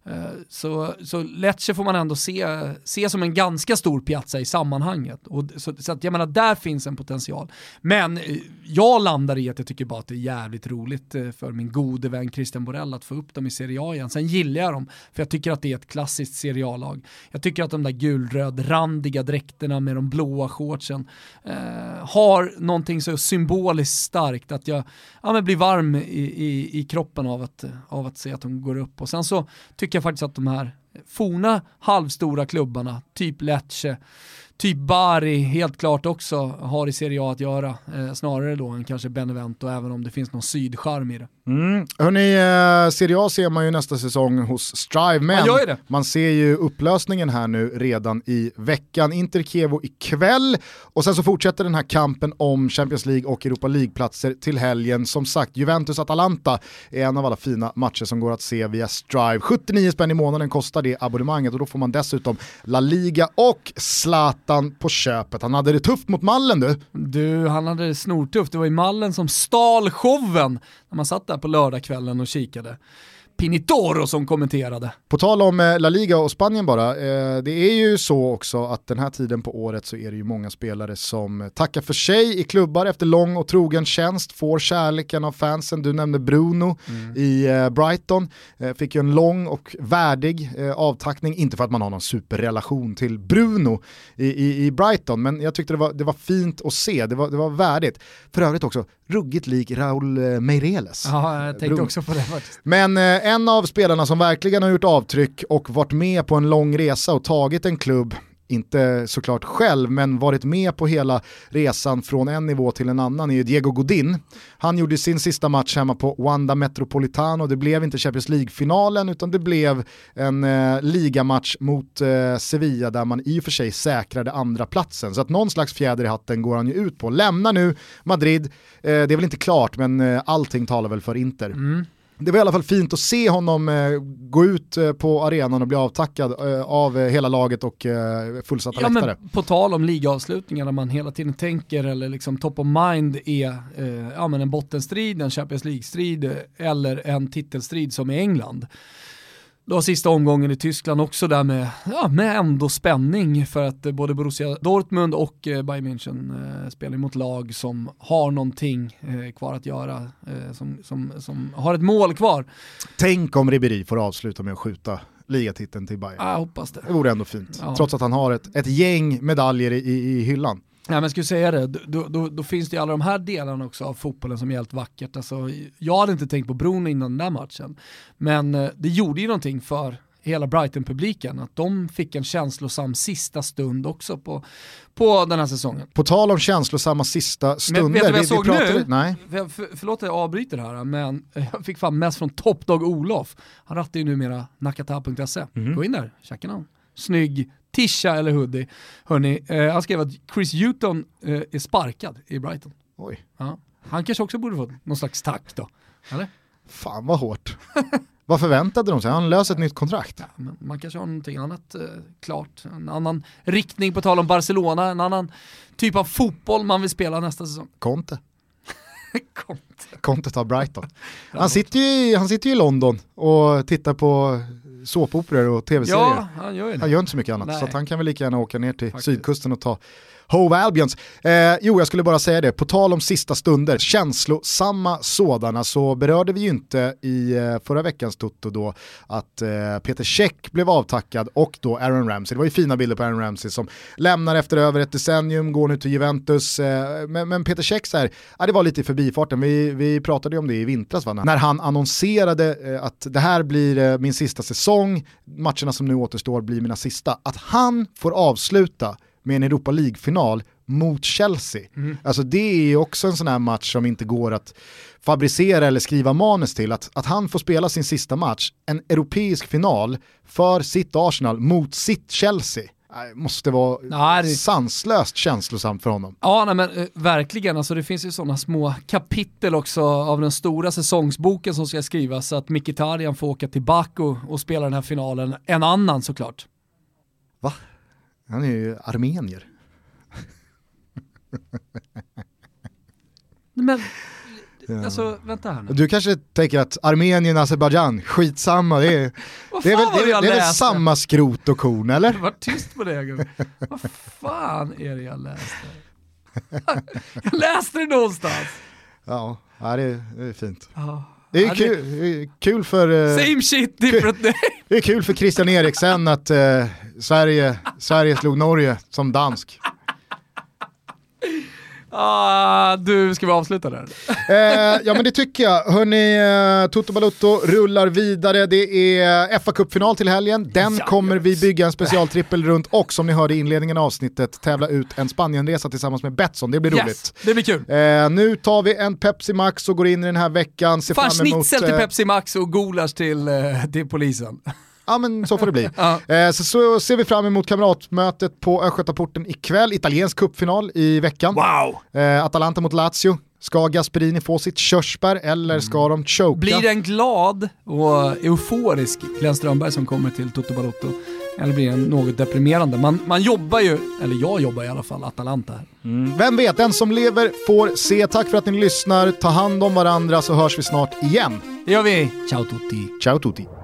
S2: Så, så Lecce får man ändå se, se som en ganska stor piazza i sammanhanget. Och så, så att jag menar, där finns en potential. Men jag landar i att jag tycker bara att det är jävligt roligt för min gode vän Christian Borrell att få upp dem i Serie A igen. Sen gillar jag dem, för jag tycker att det är ett klassiskt Serie A-lag. Jag tycker att de där gulröd-randiga dräkterna med de blåa shortsen eh, har någonting så symboliskt starkt att jag ja, men blir varm i, i, i kroppen av att, av att se att de går upp. Och sen så tycker jag faktiskt att de här forna halvstora klubbarna, typ Lecce, typ Bari, helt klart också har i Serie A att göra. Eh, snarare då än kanske Benevento, även om det finns någon sydcharm i det.
S1: Mm. Hörrni, eh, Serie A ser man ju nästa säsong hos Strive, men
S2: man,
S1: man ser ju upplösningen här nu redan i veckan. Inter Chievo ikväll, och sen så fortsätter den här kampen om Champions League och Europa League-platser till helgen. Som sagt, Juventus-Atalanta är en av alla fina matcher som går att se via Strive. sjuttionio spänn i månaden kostar det abonnemanget, och då får man dessutom La Liga och Zlatan på köpet. Han hade det tufft mot Mallen, du.
S2: Du, han hade det snortufft. Det var i Mallen som stal showen när man satt där på lördagskvällen och kikade. Pinitoro som kommenterade.
S1: På tal om eh, La Liga och Spanien bara, eh, det är ju så också att den här tiden på året så är det ju många spelare som tackar för sig i klubbar efter lång och trogen tjänst, får kärleken av fansen. Du nämnde Bruno mm. i eh, Brighton, eh, fick ju en lång och värdig eh, avtackning, inte för att man har någon superrelation till Bruno i, i, i Brighton, men jag tyckte det var, det var fint att se, det var, det var värdigt. För övrigt också, ruggigt lik Raúl eh, Meireles.
S2: Ja, jag tänkte Bruno. också på det faktiskt.
S1: Men eh, en av spelarna som verkligen har gjort avtryck och varit med på en lång resa och tagit en klubb, inte såklart själv, men varit med på hela resan från en nivå till en annan, är ju Diego Godin. Han gjorde sin sista match hemma på Wanda Metropolitano. Det blev inte Champions League-finalen, utan det blev en eh, ligamatch mot eh, Sevilla, där man i och för sig säkrade andra platsen. Så att någon slags fjäder i hatten går han ju ut på. Lämnar nu Madrid, eh, det är väl inte klart, men eh, allting talar väl för Inter. Mm. Det var i alla fall fint att se honom eh, gå ut eh, på arenan och bli avtackad eh, av eh, hela laget och eh, fullsatta
S2: ja,
S1: läktare.
S2: Men på tal om ligaavslutningar, när man hela tiden tänker, eller liksom top of mind är eh, ja, men en bottenstrid, en Champions League-strid eller en titelstrid som i England. Då har sista omgången i Tyskland också där med, ja, med ändå spänning, för att både Borussia Dortmund och Bayern München eh, spelar mot lag som har någonting eh, kvar att göra, eh, som, som, som har ett mål kvar.
S1: Tänk om Ribéry får avsluta med att skjuta ligatiteln till Bayern.
S2: Jag hoppas det.
S1: Det vore ändå fint,
S2: ja. Trots
S1: att han har ett, ett gäng medaljer i, i, i hyllan.
S2: Ja, men jag skulle säga det, då, då, då finns det ju alla de här delarna också av fotbollen som är helt vackert. Alltså, jag hade inte tänkt på Bruno innan den där matchen, men eh, det gjorde ju någonting för hela Brighton-publiken, att de fick en känslosam sista stund också på, på den här säsongen.
S1: På tal om känslosamma sista stunder.
S2: Men vet du vad jag
S1: vi,
S2: såg
S1: vi pratade,
S2: nu?
S1: Nej.
S2: För, för, förlåt att jag avbryter här, men jag fick fan mest från Top Dog Olof. Han rattar ju numera nakata punkt se. Mm. Gå in där, checka någon. Snygg tisha eller hoodie. Hörrni, eh, han skrev att Chris Hughton eh, är sparkad i Brighton.
S1: Oj.
S2: Ja. Han kanske också borde få någon slags tack då. Eller?
S1: Fan vad hårt. Vad förväntade de sig? Han löser ett nytt kontrakt.
S2: Ja, men man kanske har någonting annat eh, klart. En annan riktning på tal om Barcelona. En annan typ av fotboll man vill spela nästa säsong.
S1: Conte.
S2: Conte.
S1: Conte tar Brighton. Han sitter, ju i, han sitter ju i London och tittar på såpoperor och tv-serier.
S2: Ja, han gör ju det.
S1: Han gör inte så mycket annat.
S2: Nej.
S1: Så att han kan väl lika gärna åka ner till
S2: Faktiskt.
S1: sydkusten och ta Hove Albions. Eh, jo, jag skulle bara säga det. På tal om sista stunder, känslosamma sådana, så berörde vi ju inte i eh, förra veckans Toto då att eh, Peter Cech blev avtackad och då Aaron Ramsey. Det var ju fina bilder på Aaron Ramsey som lämnar efter över ett decennium, går nu till Juventus. Eh, men, men Peter Cech så här, ja, det var lite i förbifarten. Vi, vi pratade ju om det i vintras, va? När han annonserade eh, att det här blir eh, min sista säsong, matcherna som nu återstår blir mina sista. Att han får avsluta med en Europa League-final mot Chelsea. Mm. Alltså det är också en sån här match som inte går att fabricera eller skriva manus till. Att, att han får spela sin sista match, en europeisk final för sitt Arsenal mot sitt Chelsea. Det måste vara nej, det... sanslöst känslosamt för honom.
S2: Ja, nej, men eh, verkligen. Alltså, det finns ju sådana små kapitel också av den stora säsongsboken som ska skrivas, så att Mkhitaryan får åka till Baku och spela den här finalen. En annan såklart.
S1: Va? Han är ju armenier.
S2: Men, alltså, vänta här nu.
S1: Du kanske tänker att Armenien och Azerbaijan, skitsamma, det är, det är, väl, det är, det är väl samma skrot och korn, eller?
S2: Var tyst på det, gubben. Vad fan är det jag läste? Jag läste det någonstans.
S1: Ja, det är, det är fint.
S2: Ja.
S1: Det är kul, det är kul för...
S2: Same shit, different name.
S1: Det är kul för Christian Eriksen att uh, Sverige, Sverige slog Norge som dansk.
S2: Ah, du, ska vi avsluta där?
S1: eh, ja men det tycker jag. Hörrni, uh, Toto Balotto rullar vidare. Det är F A-cupfinal till helgen. Den ja, kommer vi bygga en specialtrippel runt och som ni hörde i inledningen av avsnittet tävla ut en Spanienresa tillsammans med Betsson. Det blir
S2: yes,
S1: roligt.
S2: Det blir kul.
S1: Eh, nu tar vi en Pepsi Max och går in i den här veckan. Ser
S2: Fan,
S1: fram emot,
S2: schnitzel till
S1: eh,
S2: Pepsi Max och gulasch till, eh, till polisen.
S1: Ja men så får det bli.
S2: Ja.
S1: eh, så, så ser vi fram emot kamratmötet på Östgötaporten ikväll. Italiensk cupfinal i veckan.
S2: Wow!
S1: Eh, Atalanta mot Lazio. Ska Gasperini få sitt körsbär eller ska de choka?
S2: Blir det en glad och euforisk Glenn Strömberg som kommer till Toto Balotto? Eller blir det något deprimerande? Man, man jobbar ju, eller jag jobbar i alla fall, Atalanta här.
S1: Mm. Vem vet, den som lever får se. Tack för att ni lyssnar. Ta hand om varandra så hörs vi snart igen.
S2: Det gör vi. Ciao tutti.
S1: Ciao tutti.